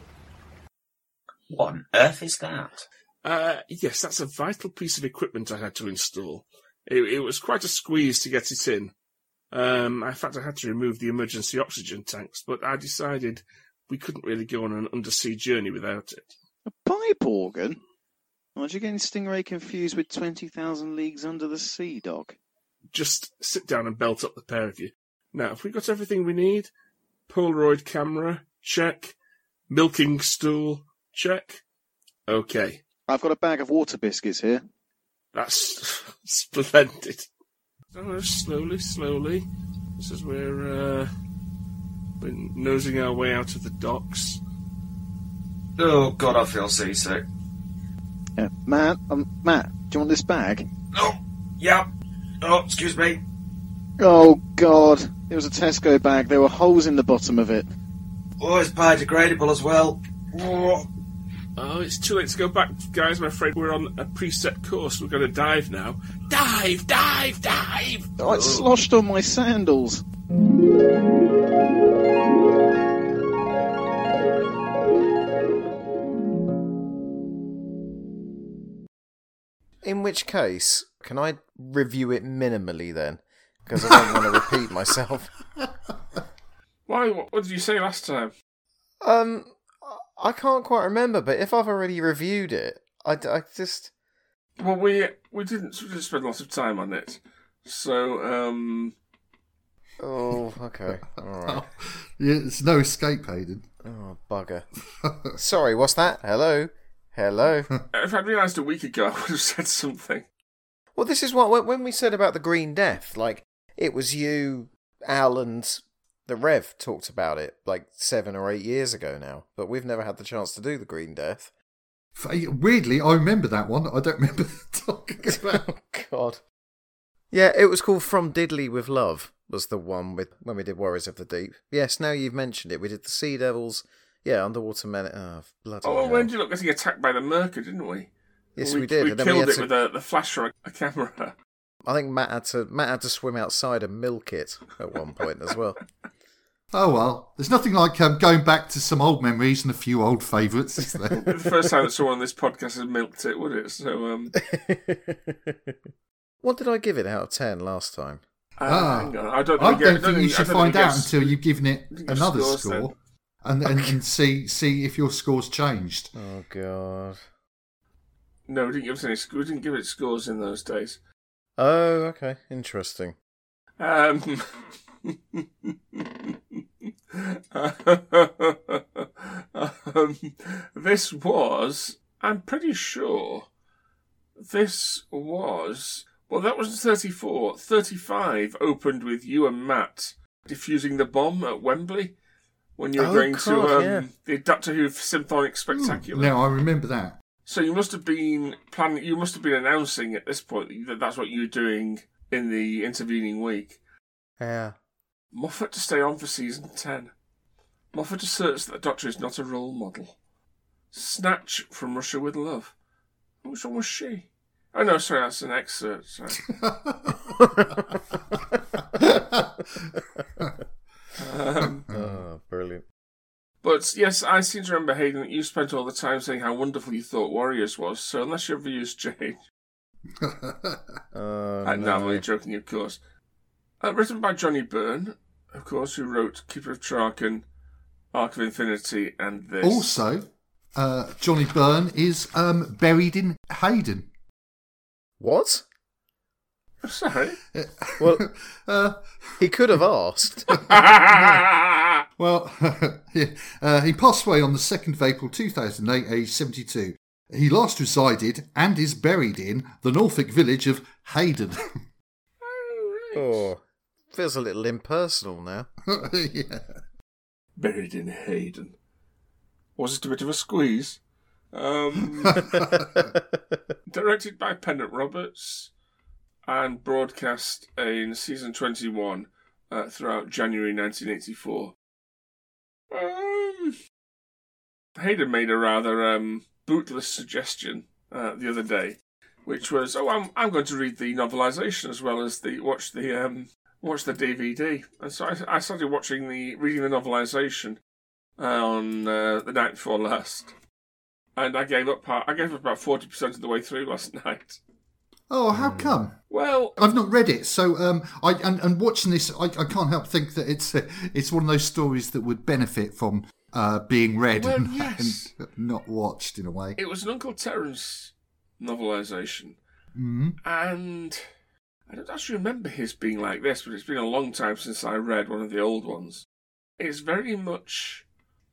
What on earth is that? Uh, yes, that's a vital piece of equipment I had to install. It, it was quite a squeeze to get it in. Um, in fact, I had to remove the emergency oxygen tanks, but I decided we couldn't really go on an undersea journey without it. A pipe organ? Aren't you getting Stingray confused with twenty thousand Leagues Under the Sea, Doc? Just sit down and belt up the pair of you. Now, have we got everything we need? Polaroid camera, check. Milking stool, check. Okay, I've got a bag of water biscuits here. that's splendid. Oh, slowly, slowly. This is where uh, we're nosing our way out of the docks. Oh, God, I feel seasick. Yeah, Matt, um, Matt, do you want this bag? Oh, yeah. Oh, excuse me. Oh, God. It was a Tesco bag. There were holes in the bottom of it. Oh, it's biodegradable as well. Oh. Oh, it's too late to go back, guys. I'm afraid we're on a preset course. We're going to dive now. Dive, dive, dive! Oh, it sloshed on my sandals. In which case, can I review it minimally then? Because I don't want to repeat myself. Why? What, what did you say last time? Um, I can't quite remember, but if I've already reviewed it, I, I just... Well, we we didn't, we didn't spend lots of time on it. So, um... Oh, okay. Alright. Yeah, there's no escape, Hayden. Oh, bugger. Sorry, what's that? Hello? Hello? If I'd realised a week ago, I would have said something. Well, this is what, when we said about the Green Death, like, it was you, Al, and the Rev talked about it, like, seven or eight years ago now, but we've never had the chance to do the Green Death. Weirdly, I remember that one. I don't remember talking about. Oh, God. Yeah, it was called From Diddley with Love, was the one with when we did Warriors of the Deep. Yes, now you've mentioned it. We did the Sea Devils, yeah, Underwater Men. Oh, bloody Oh, hell. we ended up getting attacked by the Merker, didn't we? Yes, we, we did. We and then we killed had it to, with a, the flash or a camera. I think Matt had to Matt had to swim outside and milk it at one point as well. Oh, well. There's nothing like um, going back to some old memories and a few old favourites, is there? The first time that someone on this podcast has milked it, would it? So, um... What did I give it out of ten last time? Uh, Ah. hang on. I don't, I think, don't I think don't you think- I should don't find think out it's- until you've given it think it's another scores score then. and, and, and see see if your score's changed. Oh, God. No, we didn't give us any. We didn't give it scores in those days. Oh, okay. Interesting. Um, um, this was, I'm pretty sure, this was, well, that was thirty-four. thirty-five opened with you and Matt defusing the bomb at Wembley when you were Oh, going God, to um, yeah. the Doctor Who Symphonic Spectacular. Now, I remember that. So you must have been planning. You must have been announcing at this point that that's what you were doing in the intervening week. Yeah. Moffat to stay on for season ten. Moffat asserts that the Doctor is not a role model. Snatch from Russia with Love. Which one was she? Oh no, sorry, that's an excerpt. Sorry. um, oh, brilliant. But yes, I seem to remember, Hayden, that you spent all the time saying how wonderful you thought Warriors was, so unless your views change. Oh, uh, no, no. I'm only joking, of course. Uh, written by Johnny Byrne, of course, who wrote Keeper of Traken, Arc of Infinity, and this. Also, uh, Johnny Byrne is um, buried in Hayden. What? Sorry. Well, uh, he could have asked. Well, uh, he passed away on the second of April two thousand eight, aged seventy-two. He last resided and is buried in the Norfolk village of Hayden. Oh, feels a little impersonal now. Yeah. Buried in Hayden. Was it a bit of a squeeze? Um, directed by Pennant Roberts and broadcast in season twenty-one uh, throughout January nineteen eighty-four. Um, Hayden made a rather um, bootless suggestion uh, the other day, which was, "Oh, I'm I'm going to read the novelisation as well as the watch the um, watch the D V D." And so I, I started watching the reading the novelisation uh, on uh, the night before last, and I gave up. I gave up about forty percent of the way through last night. Oh, how come? Well, I've not read it, so um, I and, and watching this, I, I can't help think that it's uh, it's one of those stories that would benefit from uh, being read Well, and, yes. and not watched in a way. It was an Uncle Terence novelisation, Mm-hmm. and I don't actually remember his being like this, but it's been a long time since I read one of the old ones. It's very much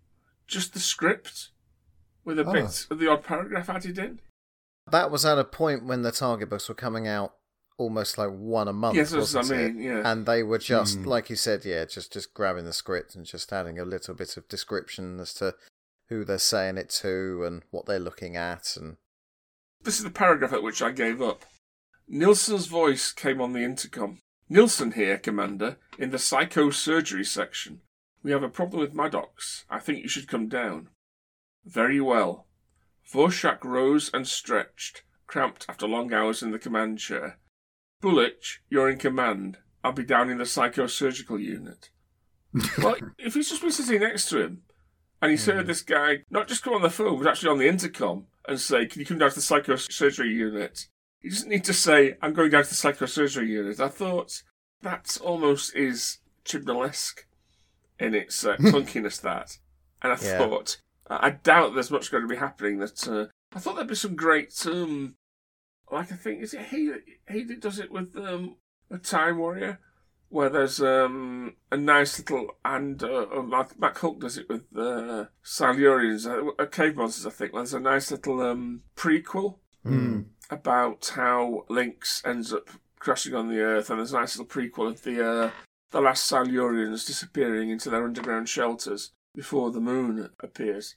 just the script with a Oh. bit of the odd paragraph added in. That was at a point when the Target books were coming out almost like one a month. Yes, that's what wasn't I it? mean, yeah. And they were just, Mm. like you said, yeah, just, just grabbing the script and just adding a little bit of description as to who they're saying it to and what they're looking at. And This is the paragraph at which I gave up. Nilsson's voice came on the intercom. "Nilsson here, Commander, in the psychosurgery section. We have a problem with Maddox. I think you should come down." "Very well." Vorshak rose and stretched, cramped after long hours in the command chair. "Bullich, you're in command. I'll be down in the psychosurgical unit." Well, if he's just been sitting next to him, and he's heard this guy not just come on the phone, but actually on the intercom, and say, "Can you come down to the psychosurgery unit?" He doesn't need to say, "I'm going down to the psychosurgery unit." I thought that almost is Chibnall-esque in its uh, clunkiness, that. And I Yeah. thought, I doubt there's much going to be happening. That uh, I thought there'd be some great, um, like I think, is it he, he that does it with um, a Time Warrior? Where there's um, a nice little, and uh, uh, Mac Mac Hulk does it with uh, Silurians, uh, Cave Monsters, I think. Where there's a nice little um, prequel Mm. about how Lynx ends up crashing on the Earth, and there's a nice little prequel of the uh, the last Silurians disappearing into their underground shelters before the moon appears.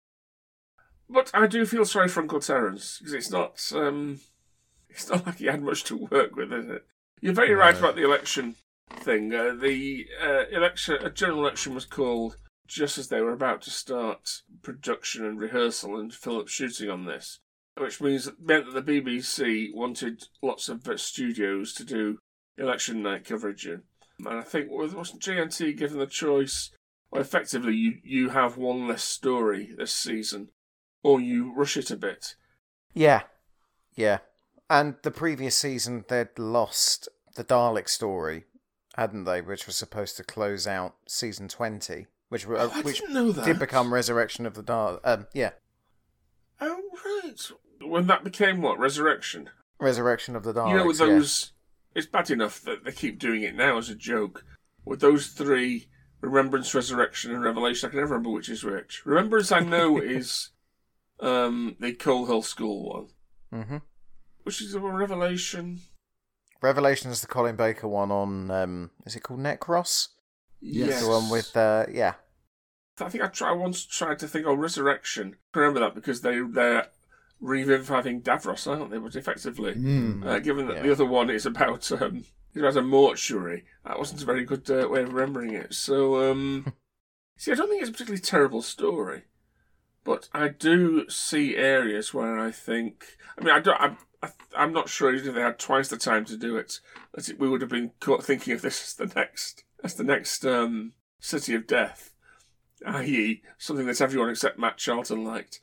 But I do feel sorry for Uncle Terence, because it's not um, it's not like he had much to work with, is it? You're very right about the election thing. Uh, the uh, election, a general election was called just as they were about to start production and rehearsal and fill up shooting on this, which means that meant that the B B C wanted lots of uh, studios to do election night coverage in. And I think, wasn't G N T given the choice, well, effectively you, you have one less story this season, or you rush it a bit. yeah, yeah. And the previous season, they'd lost the Dalek story, hadn't they? Which was supposed to close out season twenty, which were, Oh, I which didn't know that. did become Resurrection of the Dalek. Um, yeah, Oh, right. When that became what? Resurrection? Resurrection of the Daleks. You know, with yeah. those, it's bad enough that they keep doing it now as a joke. With those three, Remembrance, Resurrection, and Revelation, I can never remember which is which. Remembrance, I know, is um, the Coal Hill School one. Mm-hmm. Which is the one, Revelation? Revelation is the Colin Baker one on, um, is it called Necros? Yes. The one with, uh, yeah. I think I, try, I once tried to think, oh, Resurrection. I remember that because they, they're reviving Davros, aren't they? But effectively, Mm. uh, given that Yeah. the other one is about um, is about a mortuary, that wasn't a very good uh, way of remembering it. So, um, See, I don't think it's a particularly terrible story, but I do see areas where I think. I mean, I don't. I'm, I, I'm not sure if they had twice the time to do it, that it, we would have been caught thinking of this as the next, as the next um, City of Death, that is, something that everyone except Matt Charlton liked.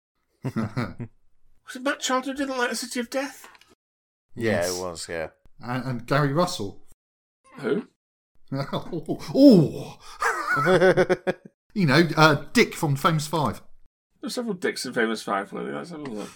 Was it Matt Charlton who didn't like the City of Death? Yeah, Yes. it was. Yeah. And, and Gary Russell. Who? oh, you know, uh, Dick from Famous Five. There's several Dicks in Famous Five. Let's have a look.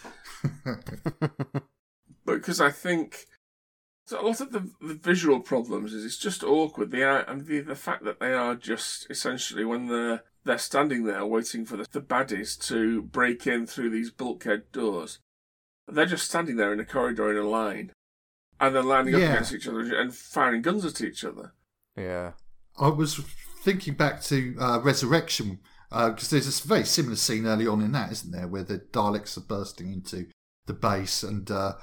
But because I think so a lot of the, the visual problems is it's just awkward. The and the the fact that they are just essentially when they're they're standing there waiting for the, the baddies to break in through these bulkhead doors. They're just standing there in a corridor in a line, and they're lining up Yeah. against each other and firing guns at each other. Yeah. I was thinking back to uh, Resurrection, because there's a very similar scene early on in that, isn't there, where the Daleks are bursting into the base and... Uh,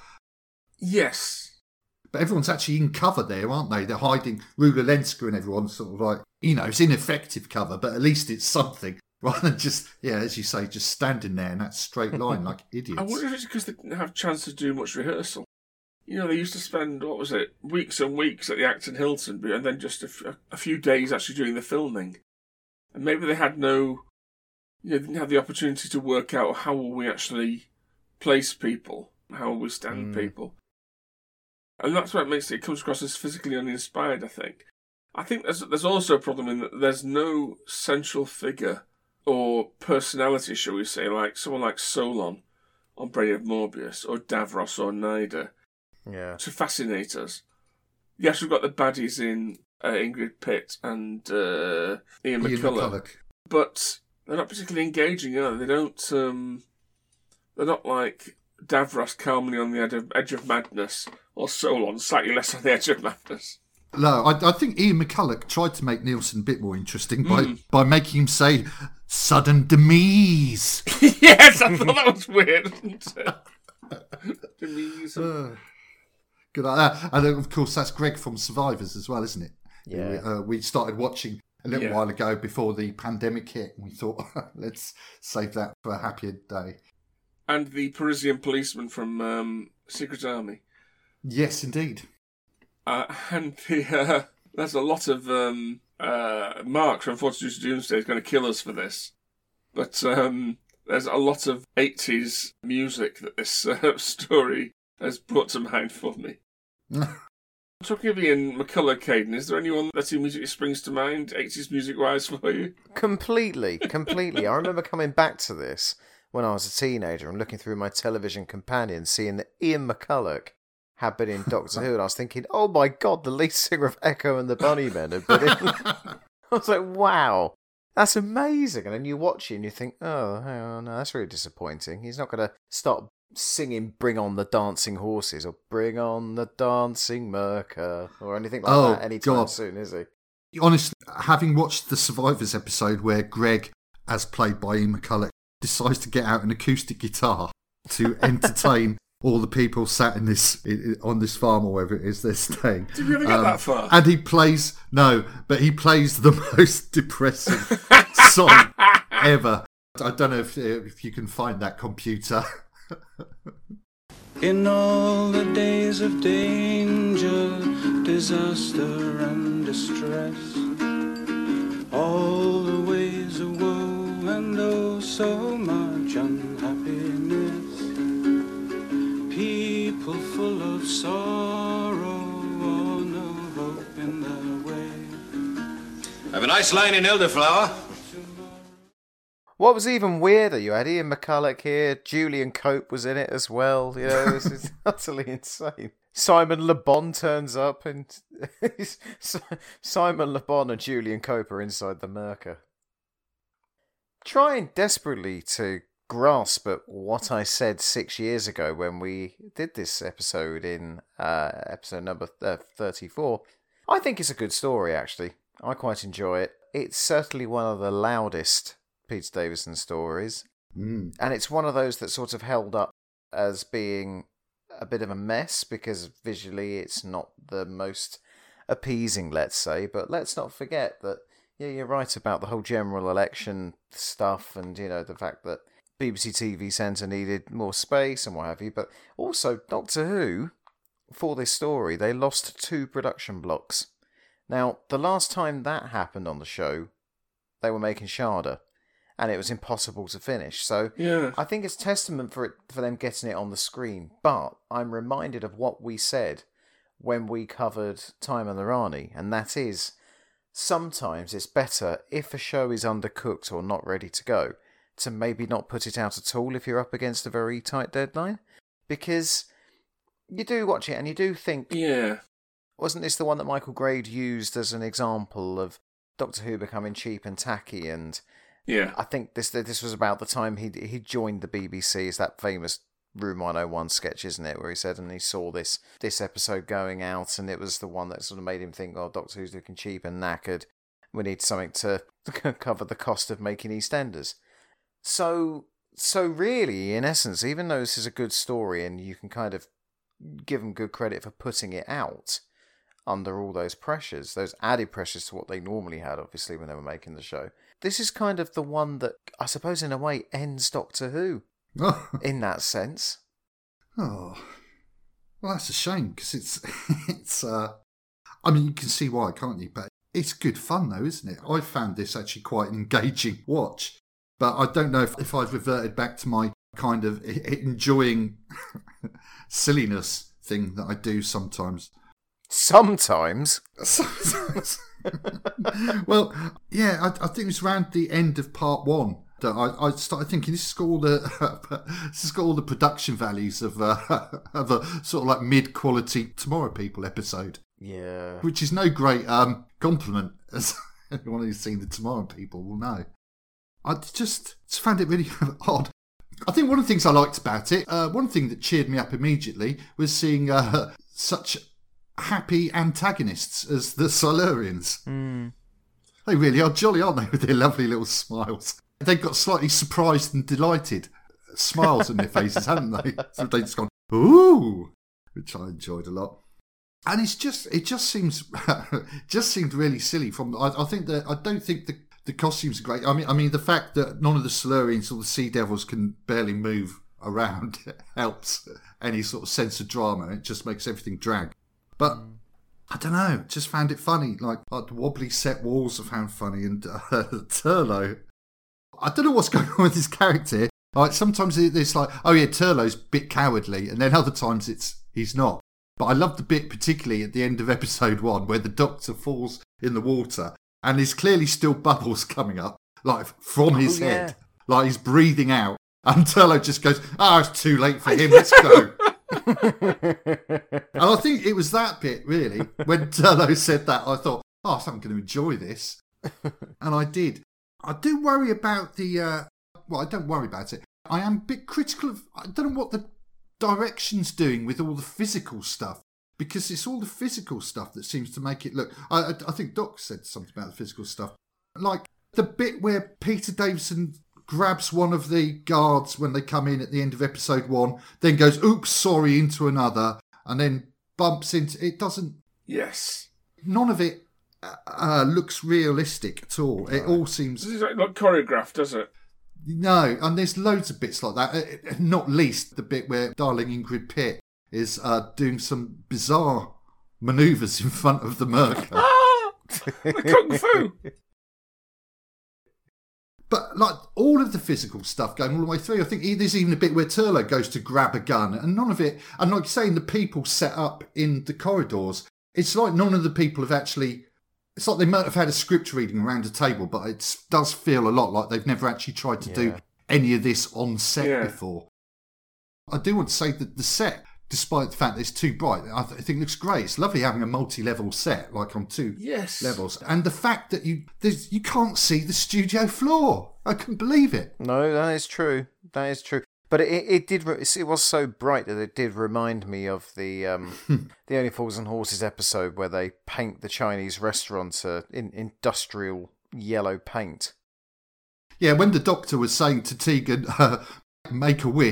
yes. But everyone's actually in cover there, aren't they? They're hiding Rula Lenska and everyone's sort of like, you know, it's ineffective cover, but at least it's something. Rather than just, yeah, as you say, just standing there in that straight line like idiots. I wonder if it's because they didn't have a chance to do much rehearsal. You know, they used to spend, what was it, weeks and weeks at the Acton Hilton, and then just a, f- a few days actually doing the filming. And maybe they had no, you know, didn't have the opportunity to work out how will we actually place people, how will we stand Mm. people. And that's what makes it, it comes across as physically uninspired, I think. I think there's, there's also a problem in that there's no central figure or personality, shall we say, like someone like Solon on Brain of Morbius, or Davros or Nyder, Yeah. to fascinate us. Yes, we've got the baddies in uh, Ingrid Pitt and uh, Ian, Ian McCulloch, McCulloch. but they're not particularly engaging, are they? They don't. Um, they're not like Davros calmly on the edge of, edge of madness, or Solon slightly less on the edge of madness. No, I, I think Ian McCulloch tried to make Nielsen a bit more interesting by, Mm. by making him say, sudden demise. Yes, I thought that was weird, wasn't it? Demise. Uh, good like that. And then, of course, that's Greg from Survivors as well, isn't it? Yeah. We, uh, we started watching a little Yeah. while ago before the pandemic hit, and we thought, let's save that for a happier day. And the Parisian policeman from um, Secret Army. Yes, indeed. Uh, and the, uh, there's a lot of um, uh, Mark from Fortitude to Doomsday is going to kill us for this, but um, there's a lot of eighties music that this uh, story has brought to mind for me. Talking of Ian McCulloch, Caden, is there anyone that immediately springs to mind, eighties music-wise, for you? Completely, completely. I remember coming back to this when I was a teenager and looking through my television companion, seeing that Ian McCulloch had been in Doctor Who, and I was thinking, oh my god, the lead singer of Echo and the Bunnymen had been in. I was like, wow, that's amazing. And then you watch it and you think, oh, hang on, no, that's really disappointing. He's not going to start singing Bring On the Dancing Horses or Bring On the Dancing Merker or anything like Oh, that anytime God. soon, is he? Honestly, having watched the Survivors episode where Greg, as played by Ian McCulloch, decides to get out an acoustic guitar to entertain all the people sat in this on this farm or wherever it is they're staying. Did we ever get that far? And he plays no, but he plays the most depressing song ever. I don't know if if you can find that, computer. In all the days of danger, disaster and distress, all the ways of woe and oh so much unhappiness, people full of sorrow, oh no hope in their way. Have a nice line in Elderflower. What was even weirder, you had Ian McCulloch here, Julian Cope was in it as well. You know, this is utterly insane. Simon Le Bon turns up, and Simon Le Bon and Julian Cope are inside the Merker. Trying desperately to grasp at what I said six years ago when we did this episode in uh, episode number uh, thirty-four. I think it's a good story, actually. I quite enjoy it. It's certainly one of the loudest Peter Davison stories, Mm. and it's one of those that sort of held up as being a bit of a mess because visually it's not the most appeasing, let's say, but let's not forget that, Yeah, you're right about the whole general election stuff and, you know, the fact that B B C T V Centre needed more space and what have you. But also, Doctor Who, for this story, they lost two production blocks. Now, the last time that happened on the show, they were making Shada, and it was impossible to finish. So yeah. I think it's testament for it for them getting it on the screen. But I'm reminded of what we said when we covered Time and the Rani, and that is, sometimes it's better if a show is undercooked or not ready to go to maybe not put it out at all if you're up against a very tight deadline. Because you do watch it and you do think, yeah, wasn't this the one that Michael Grade used as an example of Doctor Who becoming cheap and tacky? And yeah, I think this this was about the time he he joined the B B C. It's that famous Room one oh one sketch, isn't it, where he said, and he saw this this episode going out, and it was the one that sort of made him think, oh, Doctor Who's looking cheap and knackered. We need something to cover the cost of making EastEnders. So, so really, in essence, even though this is a good story and you can kind of give them good credit for putting it out under all those pressures, those added pressures to what they normally had, obviously, when they were making the show, this is kind of the one that, I suppose, in a way, ends Doctor Who, in that sense. Oh, well, that's a shame, because it's, it's, uh, I mean, you can see why, can't you? But it's good fun, though, isn't it? I found this actually quite an engaging watch. But I don't know if, if I've reverted back to my kind of enjoying silliness thing that I do sometimes. Sometimes? Sometimes. Well, yeah, I, I think it was around the end of part one that I, I started thinking this has got all the this has got all the production values of, uh, of a sort of like mid-quality Tomorrow People episode. Yeah. Which is no great um, compliment, as anyone who's seen the Tomorrow People will know. I just, just found it really odd. I think one of the things I liked about it, uh, one thing that cheered me up immediately was seeing uh, such happy antagonists as the Silurians. Mm. They really are jolly, aren't they, with their lovely little smiles. They've got slightly surprised and delighted smiles on their faces, haven't they? So they've just gone, ooh, which I enjoyed a lot. And it's just, it just seems, just seemed really silly. From I, I think that I don't think the The costumes are great. I mean, I mean, the fact that none of the Silurians or the Sea Devils can barely move around helps any sort of sense of drama. It just makes everything drag. But mm. I don't know. Just found it funny. Like, like the wobbly set walls I found funny, and uh, Turlough. I don't know what's going on with his character. Like sometimes it's like, oh yeah, Turlough's a bit cowardly, and then other times it's he's not. But I love the bit particularly at the end of episode one where the Doctor falls in the water. And there's clearly still bubbles coming up, like from his oh, yeah. head, like he's breathing out. And Turlough just goes, "Ah, oh, it's too late for him. Let's go." And I think it was that bit really when Turlough said that. I thought, "Oh, I'm going to enjoy this," and I did. I do worry about the. Uh, well, I don't worry about it. I am a bit critical of. I don't know what the direction's doing with all the physical stuff. Because it's all the physical stuff that seems to make it look... I, I think Doc said something about the physical stuff. Like the bit where Peter Davison grabs one of the guards when they come in at the end of episode one, then goes, oops, sorry, into another, and then bumps into... It doesn't... Yes. None of it uh, looks realistic at all. It all seems... It's like, like choreographed, does it? No, and there's loads of bits like that. Not least the bit where darling Ingrid Pitt is uh, doing some bizarre manoeuvres in front of the Merker. Ah! The Kung Fu! But, like, all of the physical stuff going all the way through. I think there's even a bit where Turlough goes to grab a gun, and none of it... And like saying, the people set up in the corridors, it's like none of the people have actually... It's like they might have had a script reading around a table, but it does feel a lot like they've never actually tried to yeah. do any of this on set yeah. before. I do want to say that the set... Despite the fact that it's too bright, I th- think it looks great. It's lovely having a multi-level set, like on two yes. levels. And the fact that you you can't see the studio floor. I couldn't believe it. No, that is true. That is true. But it it did it was so bright that it did remind me of the um, the Only Fools and Horses episode where they paint the Chinese restaurant uh, in industrial yellow paint. Yeah, when the Doctor was saying to Tegan, uh, make a wish,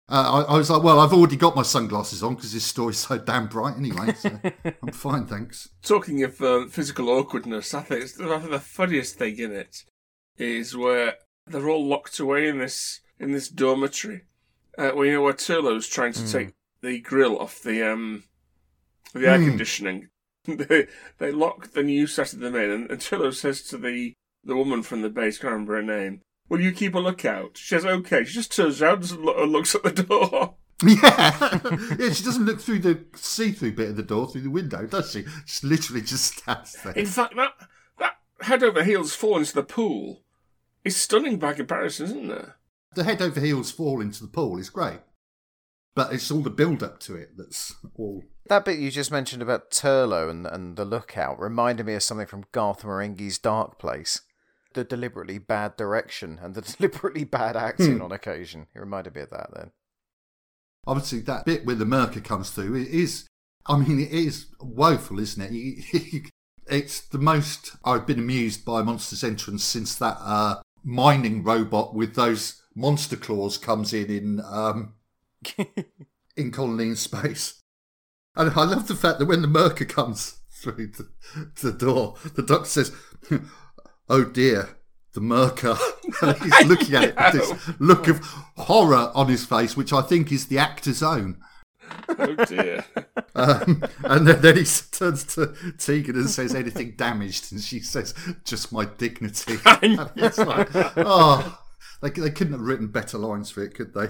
Uh, I, I was like, well, I've already got my sunglasses on because this story's so damn bright anyway, so I'm fine, thanks. Talking of um, physical awkwardness, I think it's the, I think the funniest thing in it is where they're all locked away in this in this dormitory. Uh, where you know where Turlough's trying to mm. take the grill off the um the air mm. conditioning. they they lock the new set of them in, and, and Turlough says to the the woman from the base, can't remember her name, "Will you keep a lookout?" She says, "Okay." She just turns around and look, looks at the door. Yeah, yeah. She doesn't look through the see-through bit of the door through the window, does she? She literally just stands there. In fact, that that head over heels fall into the pool is stunning by comparison, isn't it? The head over heels fall into the pool is great, but it's all the build-up to it that's all. That bit you just mentioned about Turlough and and the lookout reminded me of something from Garth Marenghi's Dark Place. The deliberately bad direction and the deliberately bad acting on occasion. It reminded me of that then. Obviously, that bit where the Merca comes through, it is, I mean, it is woeful, isn't it? It's the most I've been amused by Monster's entrance since that uh, mining robot with those monster claws comes in in, um, in Colony in Space. And I love the fact that when the Merca comes through the, the door, the Doctor says, "Oh dear, the Merca." And he's looking at it with this look of horror on his face, which I think is the actor's own. Oh dear. Um, and then, then he turns to Tegan and says, "Anything damaged?" And she says, "Just my dignity." And it's like, oh, they, they couldn't have written better lines for it, could they?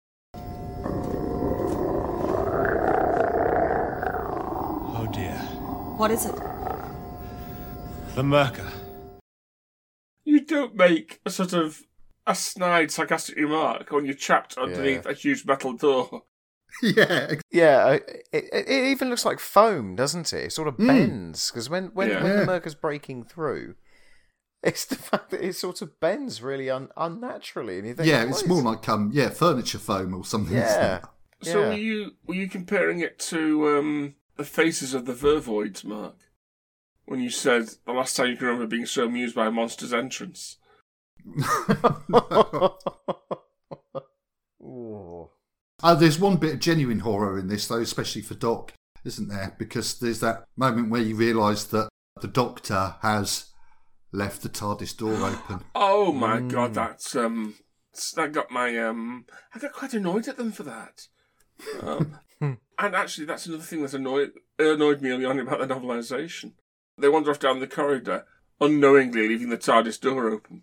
Oh dear. What is it? The Merca. You don't make a sort of a snide, sarcastic remark when you're trapped underneath Yeah. a huge metal door. Yeah. Yeah, it, it, it even looks like foam, doesn't it? It sort of Mm. bends, because when, when, Yeah. when Yeah. the Merca's breaking through, it's the fact that it sort of bends really un, unnaturally. And you think, Yeah, what it's is- more like um, yeah, furniture foam or something. isn't Yeah. it? So Yeah. were you were you comparing it to um, the faces of the Vervoids, Mark? When you said the last time you can remember being so amused by a monster's entrance. Ooh. Uh, there's one bit of genuine horror in this, though, especially for Doc, isn't there? Because there's that moment where you realise that the Doctor has left the TARDIS door open. Oh my Mm. god, that's um, that got my um, I got quite annoyed at them for that. Um, and actually, that's another thing that annoyed annoyed me early on about the novelisation. They wander off down the corridor, unknowingly leaving the TARDIS door open.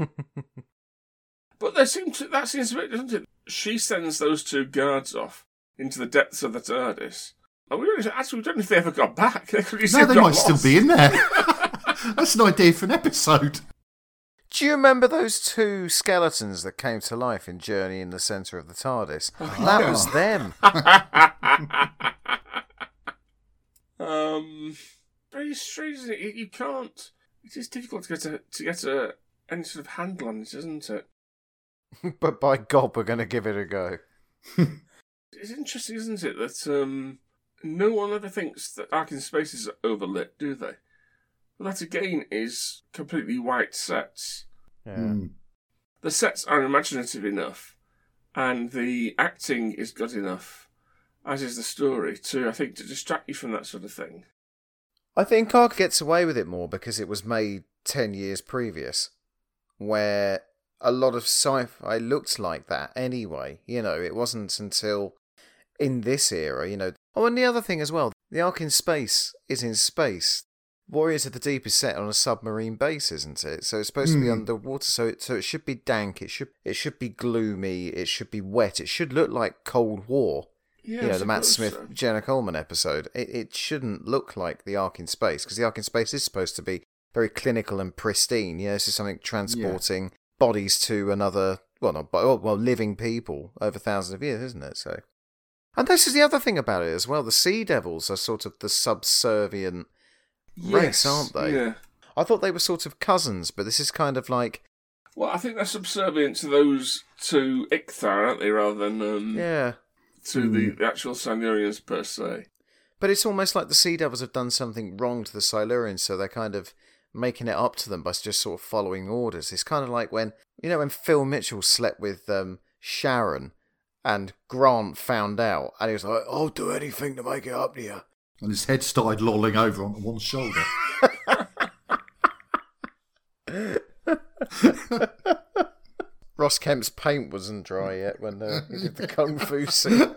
But they seem to, that seems a bit, doesn't it? She sends those two guards off into the depths of the TARDIS. And we don't, actually, we don't know if they ever got back. They could easily No, have they got might lost. still be in there. That's an idea for an episode. Do you remember those two skeletons that came to life in Journey in the Centre of the TARDIS? That yeah. was them. um, very strange, isn't it? You, you can't. It is difficult to get a to get a any sort of handle on it, isn't it? But by God, we're going to give it a go. It's interesting, isn't it, that um, no one ever thinks that Ark in Space is overlit, do they? Well, that again is completely white sets. Yeah. Mm. The sets are imaginative enough, and the acting is good enough, as is the story, to, I think, to distract you from that sort of thing. I think Ark gets away with it more because it was made ten years previous, where a lot of sci-fi looked like that anyway. You know, it wasn't until in this era, you know. Oh, and the other thing as well, the Ark in Space is in space. Warriors of the Deep is set on a submarine base, isn't it? So it's supposed to be Mm. underwater, so it, so it should be dank, it should it should be gloomy, it should be wet, it should look like Cold War. Yeah, You know, I the Matt suppose Smith, so. Jenna Coleman episode. It, it shouldn't look like the Ark in Space, because the Ark in Space is supposed to be very clinical and pristine. You know, this is something transporting bodies to another, well, not well, well, living people over thousands of years, isn't it? So, and this is the other thing about it as well. The Sea Devils are sort of the subservient race, Yes, aren't they? yeah. I thought they were sort of cousins, but this is kind of like, Well, I think they're subservient to those, to Ichthar, aren't they, rather than um, yeah. to the, the actual Silurians per se. But it's almost like the Sea Devils have done something wrong to the Silurians, so they're kind of making it up to them by just sort of following orders. It's kind of like when, you know, when Phil Mitchell slept with um, Sharon, And Grant found out, and he was like, "I'll do anything to make it up to you." And his head started lolling over onto one shoulder. Ross Kemp's paint wasn't dry yet when uh, he did the kung fu scene.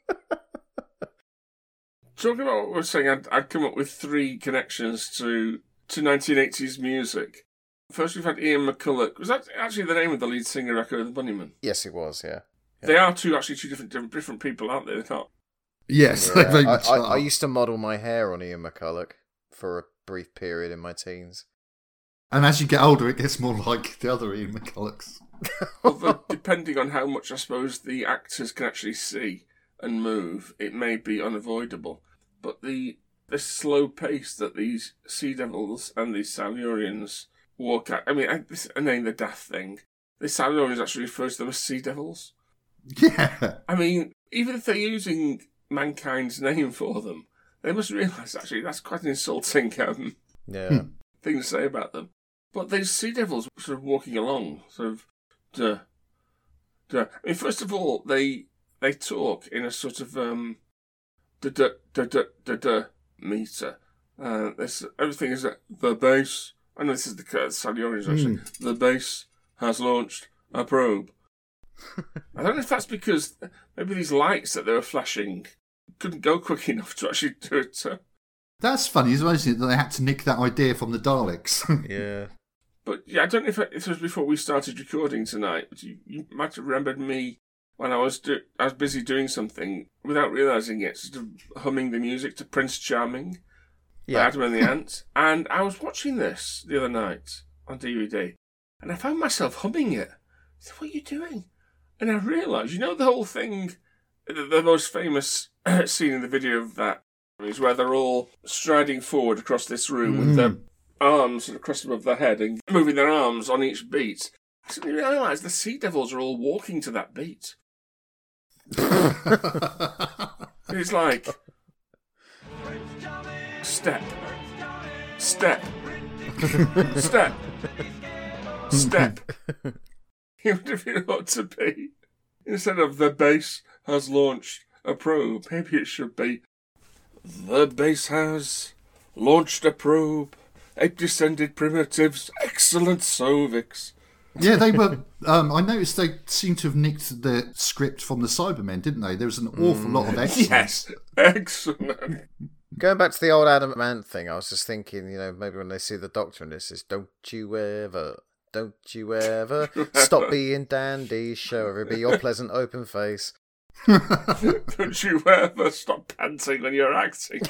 Talking about what we were saying, I'd, I'd come up with three connections to to nineteen eighties music. First, we've had Ian McCulloch. Was that actually the name of the lead singer of Echo and the Bunnymen? Yes, it was, yeah. yeah. They are two actually two different different, different people, aren't they? They're not. Yes, yeah, they very I, much I, are. I used to model my hair on Ian McCulloch for a brief period in my teens. And as you get older, it gets more like the other Ian McCullochs. Although, depending on how much, I suppose, the actors can actually see and move, it may be unavoidable. But the the slow pace that these Sea Devils and these Silurians walk at, I mean, I, this, I mean the daft thing, the Silurians actually refers to them as Sea Devils. Yeah. I mean, even if they're using mankind's name for them, they must realise, actually, that's quite an insulting um, yeah. thing to say about them. But these Sea Devils sort of walking along, sort of, duh, duh. I mean, first of all, they they talk in a sort of um, duh, duh, duh, duh, duh, duh meter. Uh, this, everything is at the base. I know this is the uh, Silurians, actually. Mm. The base has launched a probe. I don't know if that's because maybe these lights that they were flashing couldn't go quick enough to actually do it. So. That's funny, isn't it, that they had to nick that idea from the Daleks. yeah. But yeah, I don't know if it, if it was before we started recording tonight, but you, you might have remembered me when I was do, I was busy doing something without realising it, sort of humming the music to Prince Charming by Yeah. Adam and the Ant. And I was watching this the other night on D V D, and I found myself humming it. I said, "What are you doing?" And I realised, you know, the whole thing, the, the most famous scene in the video of that is where they're all striding forward across this room with their arms across above their head and moving their arms on each beat. I suddenly realised the Sea Devils are all walking to that beat. It's like step, step, step, step. You wonder if it ought to be, instead of the base has launched a probe, maybe it should be the base has launched a probe. Ape descended primitives, excellent Sovics. Yeah, they were. Um, I noticed they seemed to have nicked the script from the Cybermen, didn't they? There was an awful lot of excellence. Yes, excellent. Going back to the old Adam Ant thing, I was just thinking, you know, maybe when they see the Doctor and this is, don't you ever, don't you ever stop being dandy, show everybody your pleasant open face. Don't you ever stop panting when you're acting.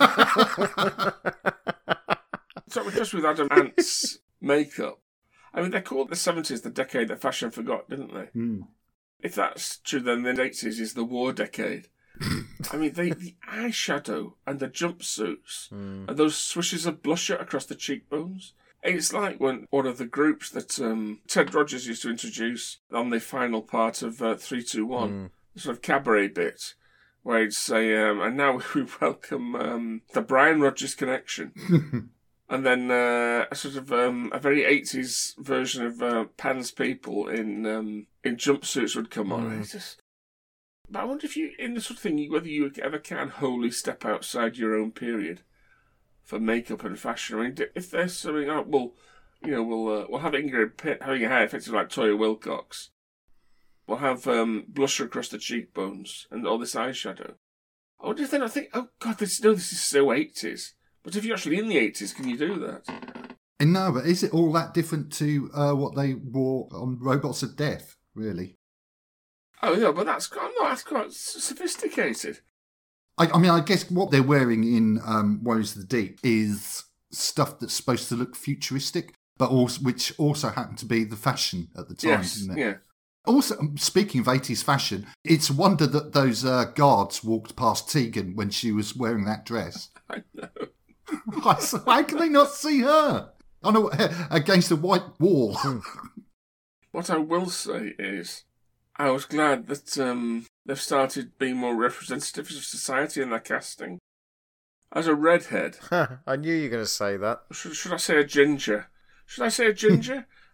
So just with Adam Ant's makeup, I mean, they called the seventies the decade that fashion forgot, didn't they? Mm. If that's true, then the eighties is the war decade. I mean, they, the eyeshadow and the jumpsuits Mm. and those swishes of blusher across the cheekbones. It's like when one of the groups that um, Ted Rogers used to introduce on the final part of uh, three two one, Mm. the sort of cabaret bit, where he'd say, um, and now we welcome um, the Brian Rogers Connection. And then uh, a sort of um, a very eighties version of uh, Pan's People in um, in jumpsuits would come on. Mm. It's just... But I wonder if you, in the sort of thing, whether you ever can wholly step outside your own period for makeup and fashion. I mean, if there's something, oh, well, you know, we'll uh, we'll have Ingrid Pitt having a hair effectively like Toya Wilcox. We'll have um, blusher across the cheekbones and all this eyeshadow. I wonder if then I think, oh God, this no, this is so eighties. But if you're actually in the eighties, can you do that? And no, but is it all that different to uh, what they wore on Robots of Death, really? Oh, yeah, but that's quite, no, that's quite sophisticated. I, I mean, I guess what they're wearing in um, Warriors of the Deep is stuff that's supposed to look futuristic, but also which also happened to be the fashion at the time, Yes, didn't it? yeah. Also, um, speaking of eighties fashion, it's a wonder that those uh, guards walked past Tegan when she was wearing that dress. I know. How can they not see her? I know, against a white wall. What I will say is, I was glad that um, they've started being more representative of society in their casting. As a redhead... I knew you were going to say that. Should, should I say a ginger? Should I say a ginger?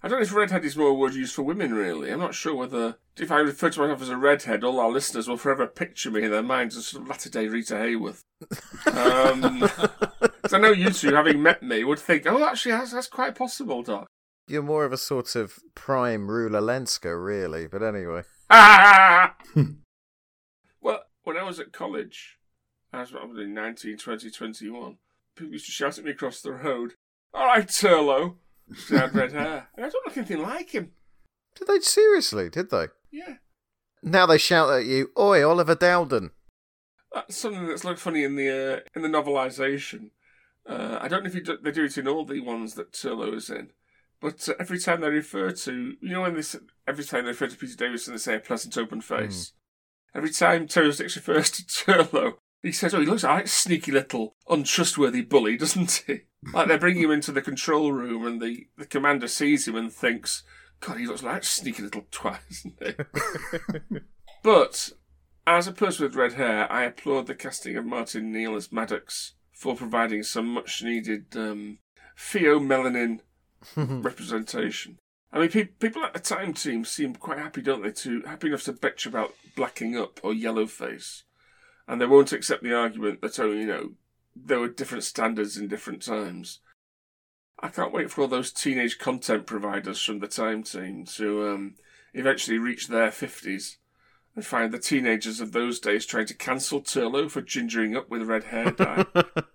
I don't know if redhead is more a word used for women, really. I'm not sure whether... If I refer to myself as a redhead, all our listeners will forever picture me in their minds as sort of latter-day Rita Hayworth. Um, 'cause I know you two, having met me, would think, oh, actually, that's, that's quite possible, Doc. You're more of a sort of prime Rula Lenska, really, but anyway. Well, when I was at college, I was probably nineteen, twenty, twenty-one, people used to shout at me across the road, all right, Turlo. He had red hair. And I don't look anything like him. Did they seriously? Did they? Yeah. Now they shout at you, oi, Oliver Dowden. That's something that's looked funny in the uh, in the novelisation. Uh, I don't know if you do, they do it in all the ones that Turlo is in, but uh, every time they refer to, you know, when they say, every time they refer to Peter Davison, they say a pleasant open face. Mm. Every time Terry Sticks refers to Turlo, he says, oh, he looks like a sneaky little untrustworthy bully, doesn't he? Like they bring him into the control room and the, the commander sees him and thinks, God, he looks like a sneaky little twat, isn't he? But as a person with red hair, I applaud the casting of Martin Neal as Maddox for providing some much-needed um, pheomelanin representation. I mean, pe- people at the Time team seem quite happy, don't they, to happy enough to bitch about blacking up or yellow face. And they won't accept the argument that, oh, you know, there were different standards in different times. I can't wait for all those teenage content providers from the Time team to um, eventually reach their fifties and find the teenagers of those days trying to cancel Turlo for gingering up with red hair dye.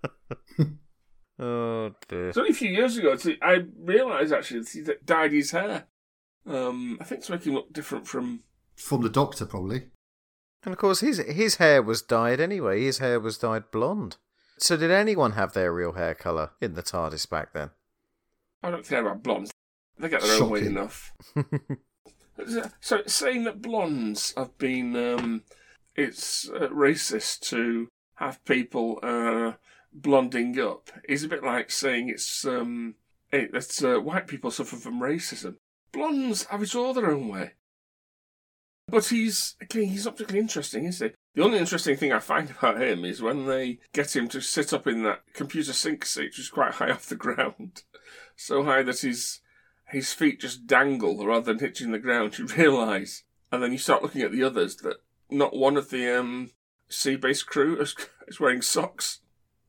Oh, dear. It's only a few years ago I realised, actually, that he dyed his hair. Um, I think to make him look different from... From the Doctor, probably. And of course, his his hair was dyed anyway. His hair was dyed blonde. So did anyone have their real hair colour in the TARDIS back then? I don't care about blondes. They get their Shocking. own way enough. So saying that blondes have been... Um, it's uh, racist to have people uh, blonding up is a bit like saying it's um, it, that uh, white people suffer from racism. Blondes have it all their own way. But he's, again, he's not particularly interesting, is he? The only interesting thing I find about him is when they get him to sit up in that computer sync seat, which is quite high off the ground. So high that his his feet just dangle rather than hitching the ground, you realise. And then you start looking at the others that not one of the um, sea-based crew is, is wearing socks.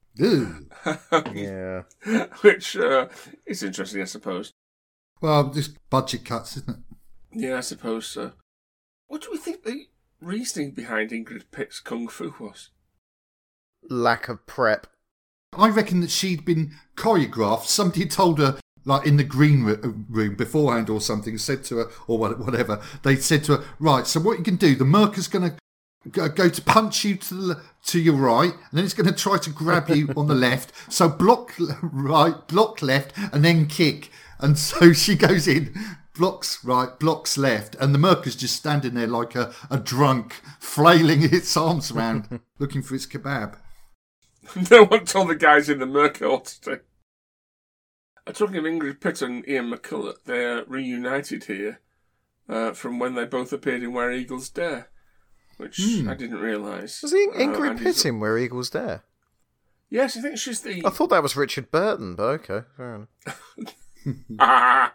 Yeah. Which uh, is interesting, I suppose. Well, just budget cuts, isn't it? Yeah, I suppose so. What do we think the reasoning behind Ingrid Pitt's kung fu was? Lack of prep. I reckon that she'd been choreographed. Somebody told her, like in the green room beforehand or something, said to her, or whatever, they said to her, right, so what you can do, the Merca's going to go to punch you to the, to your right, and then it's going to try to grab you on the left, so block right, block left, and then kick. And so she goes in, blocks right, blocks left, and the Merca's just standing there like a, a drunk, flailing its arms around, looking for its kebab. No one told the guys in the Merca what to do. Uh, talking of Ingrid Pitt and Ian McCulloch, they're reunited here uh, from when they both appeared in Where Eagles Dare, which mm. I didn't realise. Was it Ingrid uh, Pitt in Where Eagles Dare? Yes, I think she's the... I thought that was Richard Burton, but okay, fair enough.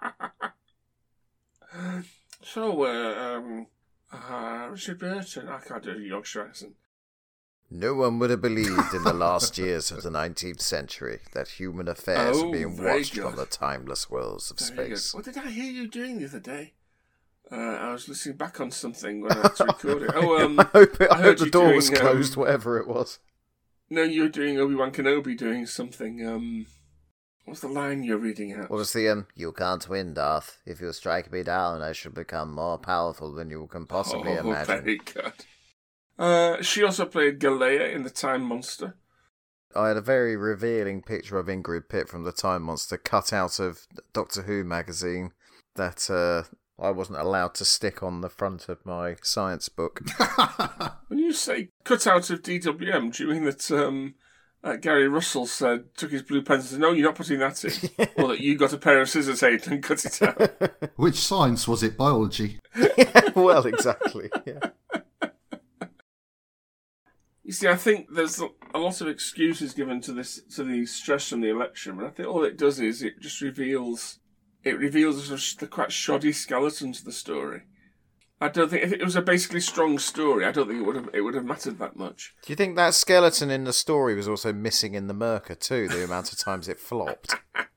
So, uh, um, uh, Richard Burton, I can't do a Yorkshire accent. No one would have believed in the last years of the nineteenth century that human affairs oh, are being watched good. from the timeless worlds of very space. Good. What did I hear you doing the other day? Uh, I was listening back on something when I had to record it. Oh, um, I hope, it, I I hope the door doing, was closed, um, whatever it was. No, you were doing Obi-Wan Kenobi doing something. Um, what's the line you're reading out? What was the, um, you can't win, Darth. If you strike me down, I shall become more powerful than you can possibly oh, imagine. Very good. Uh, she also played Galea in The Time Monster. I had a very revealing picture of Ingrid Pitt from The Time Monster cut out of Doctor Who magazine that uh, I wasn't allowed to stick on the front of my science book. When you say cut out of D W M, do you mean that um, uh, Gary Russell said, took his blue pen and said, no, you're not putting that in? Or that you got a pair of scissors out and cut it out? Which science was it? Biology? Yeah, well, exactly, yeah. You see, I think there's a lot of excuses given to this to the stress from the election, but I think all it does is it just reveals it reveals a, the quite shoddy skeleton to the story. I don't think if it was a basically strong story, I don't think it would have it would have mattered that much. Do you think that skeleton in the story was also missing in the Merca too? The amount of times it flopped.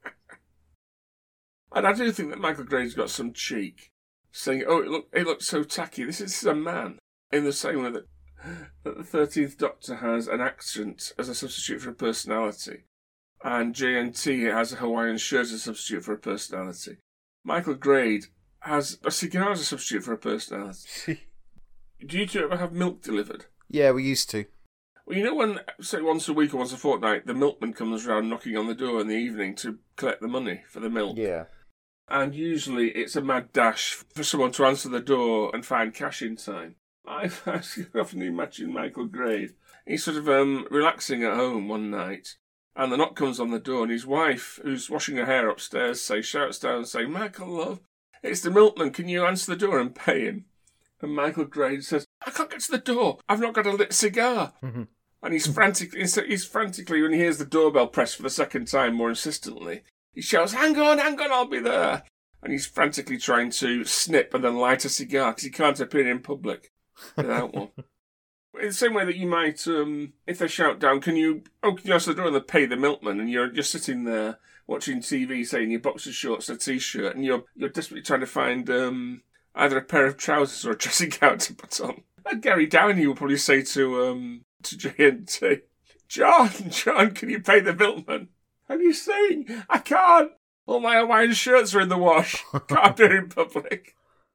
And I do think that Michael Grade's got some cheek, saying, "Oh, it look it looks so tacky. This is a man." In the same way that, that the thirteenth Doctor has an accent as a substitute for a personality, and J N T has a Hawaiian shirt as a substitute for a personality. Michael Grade has a cigar as a substitute for a personality. Do you two ever have milk delivered? Yeah, we used to. Well, you know when, say, once a week or once a fortnight, the milkman comes round knocking on the door in the evening to collect the money for the milk? Yeah. And usually it's a mad dash for someone to answer the door and find cash in time. I often imagine Michael Grade. He's sort of um, relaxing at home one night, and the knock comes on the door, and his wife, who's washing her hair upstairs, say, shouts down, saying, "Michael, love, it's the milkman. Can you answer the door and pay him?" And Michael Grade says, "I can't get to the door. I've not got a lit cigar." Mm-hmm. And he's frantic. He's frantically, when he hears the doorbell press for the second time more insistently, he shouts, "Hang on, hang on, I'll be there." And he's frantically trying to snip and then light a cigar because he can't appear in public without one. In the same way that you might, um, if they shout down, "Can you, oh, can you answer the door?" and they pay the milkman, and you're just sitting there watching T V, say in your boxer shorts and a t-shirt, and you're you're desperately trying to find um, either a pair of trousers or a dressing gown to put on. And Gary Downey will probably say to um to J N T, "John, John, can you pay the milkman?" And he's saying, "I can't. All my Hawaiian shirts are in the wash. Can't appear in public."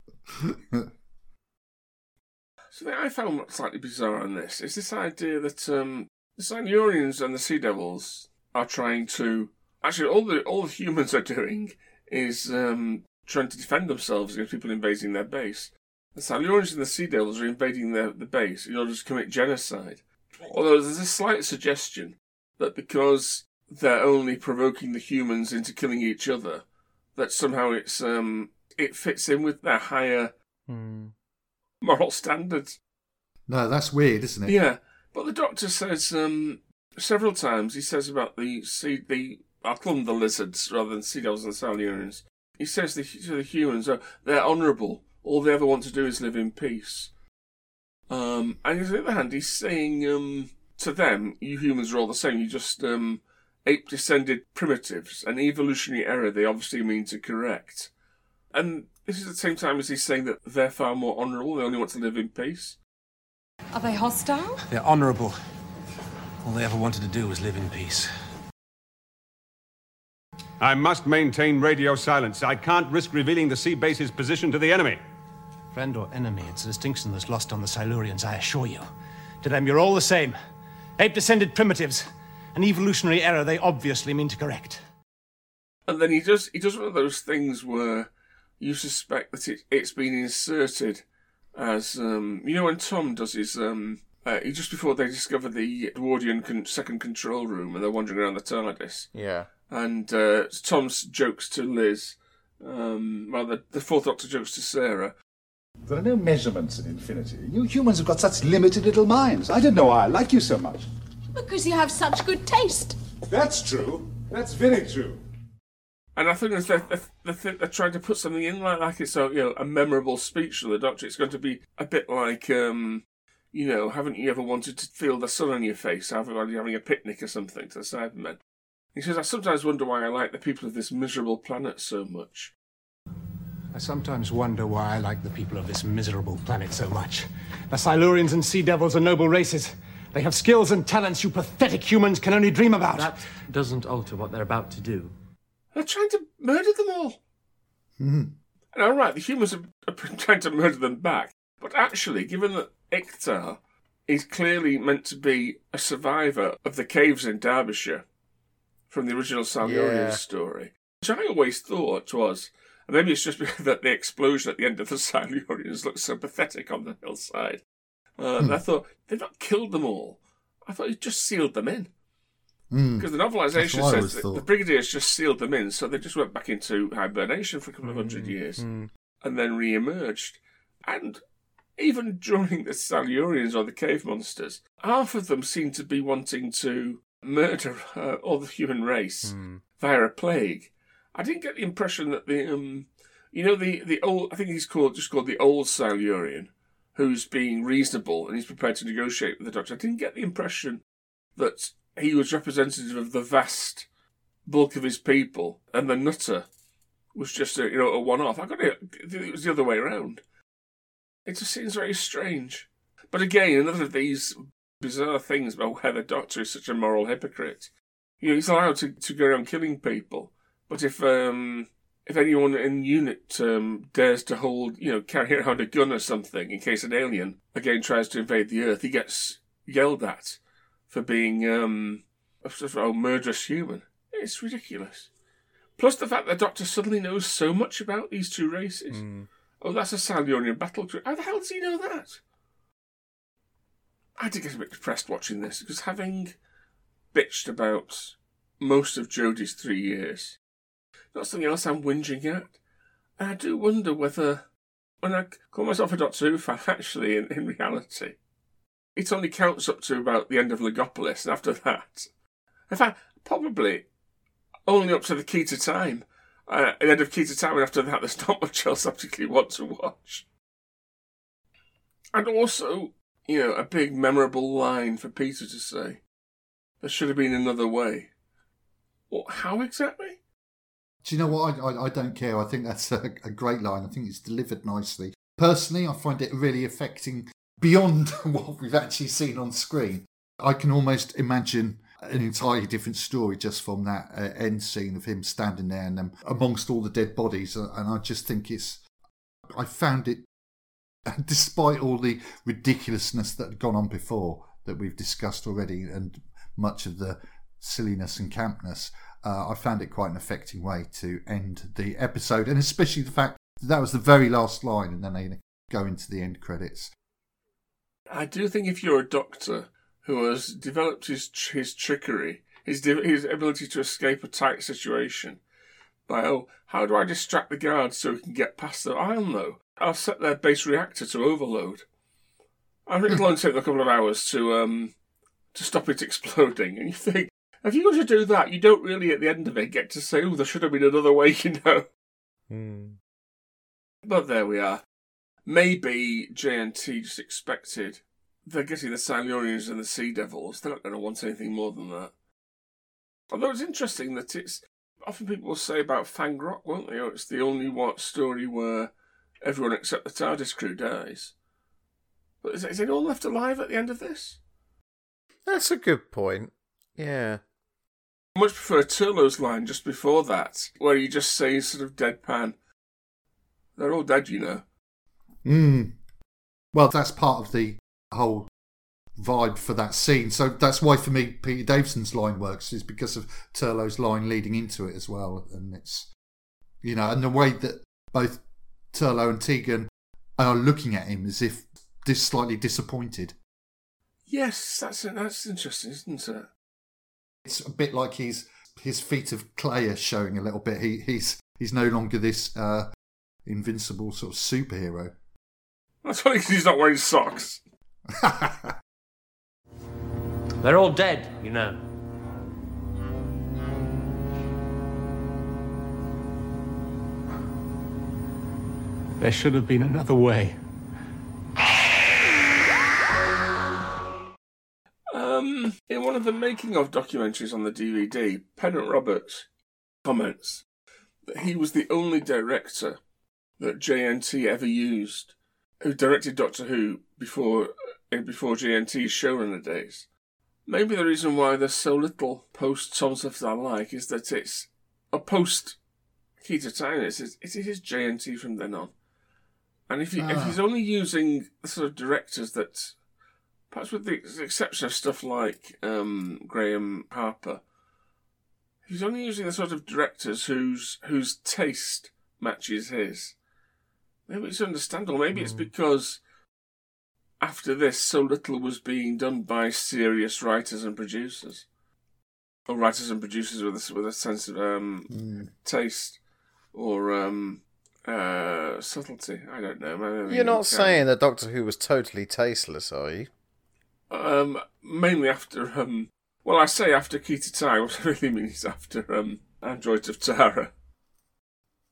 So the thing I found slightly bizarre on this is this idea that um, the Silurians and the Sea Devils are trying to... Actually, all the all the humans are doing is um, trying to defend themselves against people invading their base. The Silurians and the Sea Devils are invading their, the base in order to commit genocide. Although there's a slight suggestion that because they're only provoking the humans into killing each other, that somehow it's um, it fits in with their higher... Hmm. moral standards. No, that's weird, isn't it? Yeah, but the Doctor says um, several times, he says about the sea, the I'll call them the lizards rather than sea devils and Silurians. He says the, to the humans, oh, they're honourable. All they ever want to do is live in peace. Um, and on the other hand, he's saying um, to them, you humans are all the same. You just um, ape-descended primitives. An evolutionary error they obviously mean to correct. And this is at the same time as he's saying that they're far more honourable, they only want to live in peace. Are they hostile? They're honourable. All they ever wanted to do was live in peace. I must maintain radio silence. I can't risk revealing the sea base's position to the enemy. Friend or enemy, it's a distinction that's lost on the Silurians, I assure you. To them, you're all the same. Ape-descended primitives. An evolutionary error they obviously mean to correct. And then he does he does one of those things where you suspect that it, it's been inserted as, um, you know when Tom does his, um, uh, just before they discover the Edwardian con- second control room and they're wandering around the TARDIS. Yeah. And uh, Tom's jokes to Liz, um, well, the, the Fourth Doctor jokes to Sarah. There are no measurements in infinity. You humans have got such limited little minds. I didn't know why I like you so much. Because you have such good taste. That's true. That's very true. And I think if they're, if they're, they're trying to put something in like, like it's a, you know, a memorable speech from the Doctor, it's going to be a bit like, um, you know, haven't you ever wanted to feel the sun on your face? Haven't you having a picnic or something to the Cybermen? He says, I sometimes wonder why I like the people of this miserable planet so much. I sometimes wonder why I like the people of this miserable planet so much. The Silurians and Sea Devils are noble races. They have skills and talents you pathetic humans can only dream about. That doesn't alter what they're about to do. They're trying to murder them all. Mm-hmm. And all right, the humans are, are trying to murder them back. But actually, given that Iktar is clearly meant to be a survivor of the caves in Derbyshire from the original Silurian Yeah. story, which I always thought was, and maybe it's just because that the explosion at the end of the Silurians looks so pathetic on the hillside. Uh, and I thought, they've not killed them all. I thought he just sealed them in. Mm. Because the That's novelisation what I says always that thought. the Brigadiers just sealed them in, so they just went back into hibernation for a couple of hundred years mm. and then re-emerged. And even during the Silurians or the cave monsters, half of them seem to be wanting to murder uh, all the human race Mm. via a plague. I didn't get the impression that the um, you know the the old I think he's called just called the old Silurian, who's being reasonable and he's prepared to negotiate with the Doctor. I didn't get the impression that he was representative of the vast bulk of his people, and the Nutter was just a you know a one-off. I got it. It was the other way around. It just seems very strange. But again, another of these bizarre things about why the Doctor is such a moral hypocrite. You know, he's allowed to, to go around killing people, but if um, if anyone in unit um, dares to hold, you know, carry around a gun or something in case an alien again tries to invade the Earth, he gets yelled at for being um, a sort of a murderous human. It's ridiculous. Plus the fact that the Doctor suddenly knows so much about these two races. Mm. Oh, that's a Silurian battle crew. How the hell does he know that? I did get a bit depressed watching this, because having bitched about most of Jodie's three years, not something else I'm whinging at. And I do wonder whether, when I call myself a Doctor Who fan, actually, in, in reality, it only counts up to about the end of Legopolis, and after that, in fact, probably only up to the Key to Time. Uh, at the end of Key to Time, and after that, there's not much else I particularly want to watch. And also, you know, a big memorable line for Peter to say, there should have been another way. Well, how exactly? Do you know what? I, I, I don't care. I think that's a, a great line. I think it's delivered nicely. Personally, I find it really affecting beyond what we've actually seen on screen. I can almost imagine an entirely different story just from that uh, end scene of him standing there and um, amongst all the dead bodies. And I just think it's... I found it, despite all the ridiculousness that had gone on before that we've discussed already and much of the silliness and campness, uh, I found it quite an affecting way to end the episode, and especially the fact that that was the very last line and then they go into the end credits. I do think if you're a Doctor who has developed his his trickery, his his ability to escape a tight situation by, oh, how do I distract the guards so we can get past them? I'll know. I'll set their base reactor to overload. I think it'll only take a couple of hours to um to stop it exploding. And you think, if you're going to do that, you don't really, at the end of it, get to say, oh, there should have been another way, you know. Mm. But there we are. Maybe J N T just expected, they're getting the Silurians and the Sea Devils. They're not going to want anything more than that. Although it's interesting that it's, often people will say about Fang Rock, won't they? Oh, it's the only what story where everyone except the TARDIS crew dies. But is, is anyone left alive at the end of this? That's a good point. Yeah. I much prefer Turlough's line just before that, where he just says sort of deadpan, they're all dead, you know. Mm. Well, that's part of the whole vibe for that scene. So that's why, for me, Peter Davison's line works, is because of Turlough's line leading into it as well. And it's, you know, and the way that both Turlough and Tegan are looking at him as if dis- slightly disappointed. Yes, that's that's interesting, isn't it? It's a bit like he's, his feet of clay are showing a little bit. He he's he's no longer this uh, invincible sort of superhero. That's funny because he's not wearing socks. They're all dead, you know. There should have been another way. Um, in one of the making of documentaries on the D V D, Pennant Roberts comments that he was the only director that J N T ever used who directed Doctor Who before before J N T's showrunner days. Maybe the reason why there's so little post Tom Stuff that I like is that it's a post Key to Time. It is, it is J N T from then on. And if, he, ah. if he's only using the sort of directors that, perhaps with the exception of stuff like um, Graham Harper, he's only using the sort of directors whose whose taste matches his. Maybe it's understandable. Maybe mm. it's because after this, so little was being done by serious writers and producers, or writers and producers with a, with a sense of um, mm. taste or um, uh, subtlety. I don't know. Maybe You're not saying that Doctor Who was totally tasteless, are you? Um, mainly after um, well, I say after Key to Time. What I really mean is after um, Androids of Tara.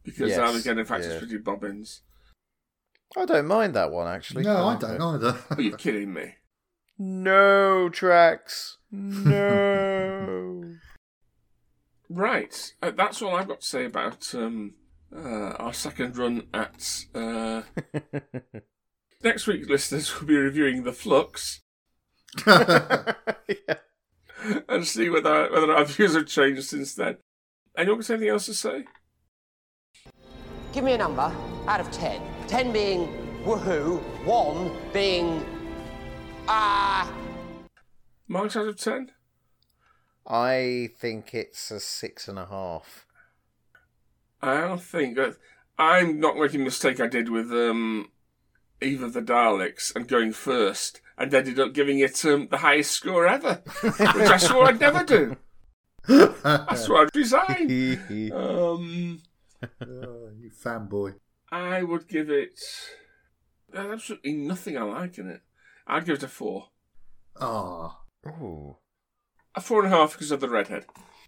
because Yes, Armageddon in fact yeah. is pretty bobbins. I don't mind that one, actually. No, I like don't it. either. Are you kidding me? No, Trax. No. Right, uh, that's all I've got to say about um, uh, our second run at... Uh... Next week, listeners, will be reviewing The Flux. Yeah. And see whether whether our views have changed since then. Anyone got anything else to say? Give me a number out of ten. Ten being woohoo, one being ah. Marks out of ten? I think it's a six and a half. I don't think that I'm not making the mistake I did with um, Eve of the Daleks and going first, and ended up giving it um, the highest score ever, which I swore I'd never do. I swore I'd resign. um, Oh, you fanboy. I would give it. There's absolutely nothing I like in it. I'd give it a four. Ah. Ooh. A four and a half because of the redhead.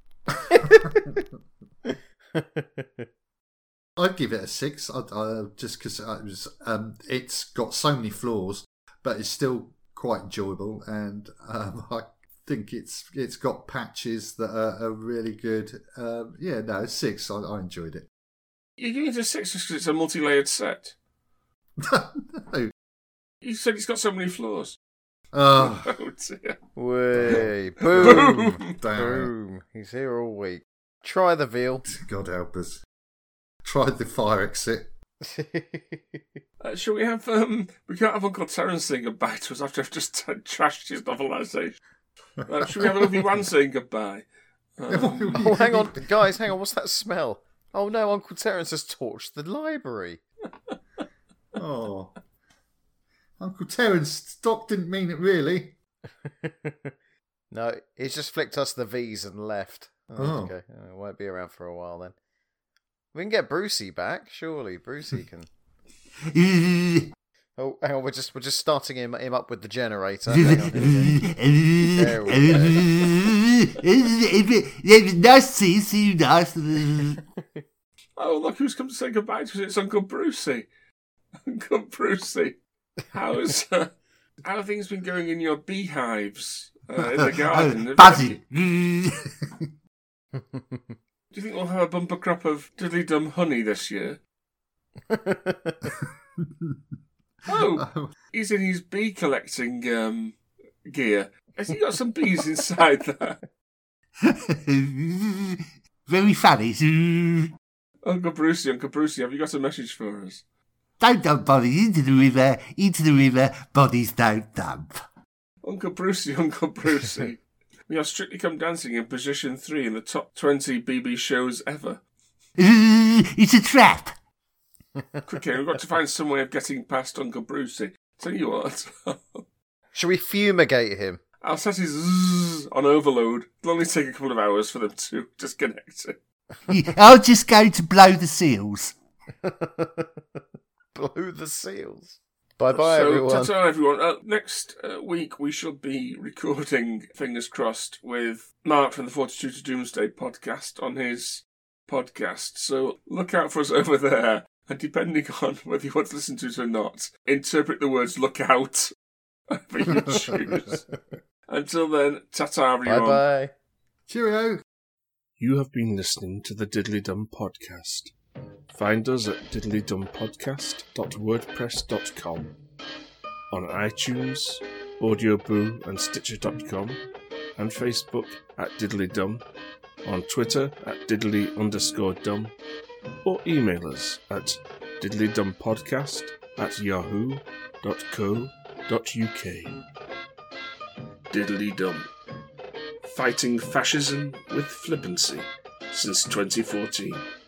I'd give it a six. I, I, just because it was, um, it's got so many flaws, but it's still quite enjoyable, and um, I think it's it's got patches that are, are really good. Um, yeah, no, six. I, I enjoyed it. You're giving it a six just because it's a multi-layered set. No. You said it's got so many flaws. Oh, Oh dear. Way. Boom. Boom. Boom. He's here all week. Try the veal. God help us. Tried the fire exit. Uh, shall we have, um, we can't have Uncle Terence saying goodbye to us after I've just uh, trashed his novelisation. Uh, shall we have Lovely One saying goodbye? Um, Oh, hang on. Guys, hang on. What's that smell? Oh, no. Uncle Terence has torched the library. Oh. Uncle Terence, Doc didn't mean it really. No, he's just flicked us the V's and left. Oh, Oh. Okay. Oh, it won't be around for a while then. We can get Brucey back, surely. Brucey can. Oh, hang on, we're just we're just starting him him up with the generator. Hang on, there we go. Nice to see you, nice. oh, look who's come to say goodbye to us. It's Uncle Brucey. Uncle Brucey. How's, uh, how have things been going in your beehives uh, in the garden? Oh, Buzzy. Do you think we'll have a bumper crop of diddly dum honey this year? Oh, he's in his bee collecting um, gear. Has he got some bees inside there? Very funny. Uncle Brucey, Uncle Brucey, have you got a message for us? Don't dump bodies into the river, into the river, bodies don't dump. Uncle Brucey, Uncle Brucey. We have Strictly Come Dancing in position three in the top twenty B B shows ever. It's a trap. Quickly, we've got to find some way of getting past Uncle Brucey. Tell you what. Shall we fumigate him? I'll set his zzz on overload. It'll only take a couple of hours for them to disconnect it. I'll just go to blow the seals. Blow the seals. Bye-bye, so, everyone. ta-ta, everyone. Uh, next uh, week, we shall be recording, fingers crossed, with Mark from the Fortitude to Doomsday podcast on his podcast. So look out for us over there. And depending on whether you want to listen to it or not, interpret the words look out for you choose. Until then, ta-ta, everyone. Bye-bye. Cheerio. You have been listening to the Diddly Dum Podcast. Find us at diddly dum podcast dot wordpress dot com, on iTunes, Audioboo and Stitcher dot com, and Facebook at Diddly Dum, on Twitter at diddly underscore dum, or email us at diddlydumpodcast at yahoo dot co dot uk. Diddly Dum. Fighting fascism with flippancy since twenty fourteen.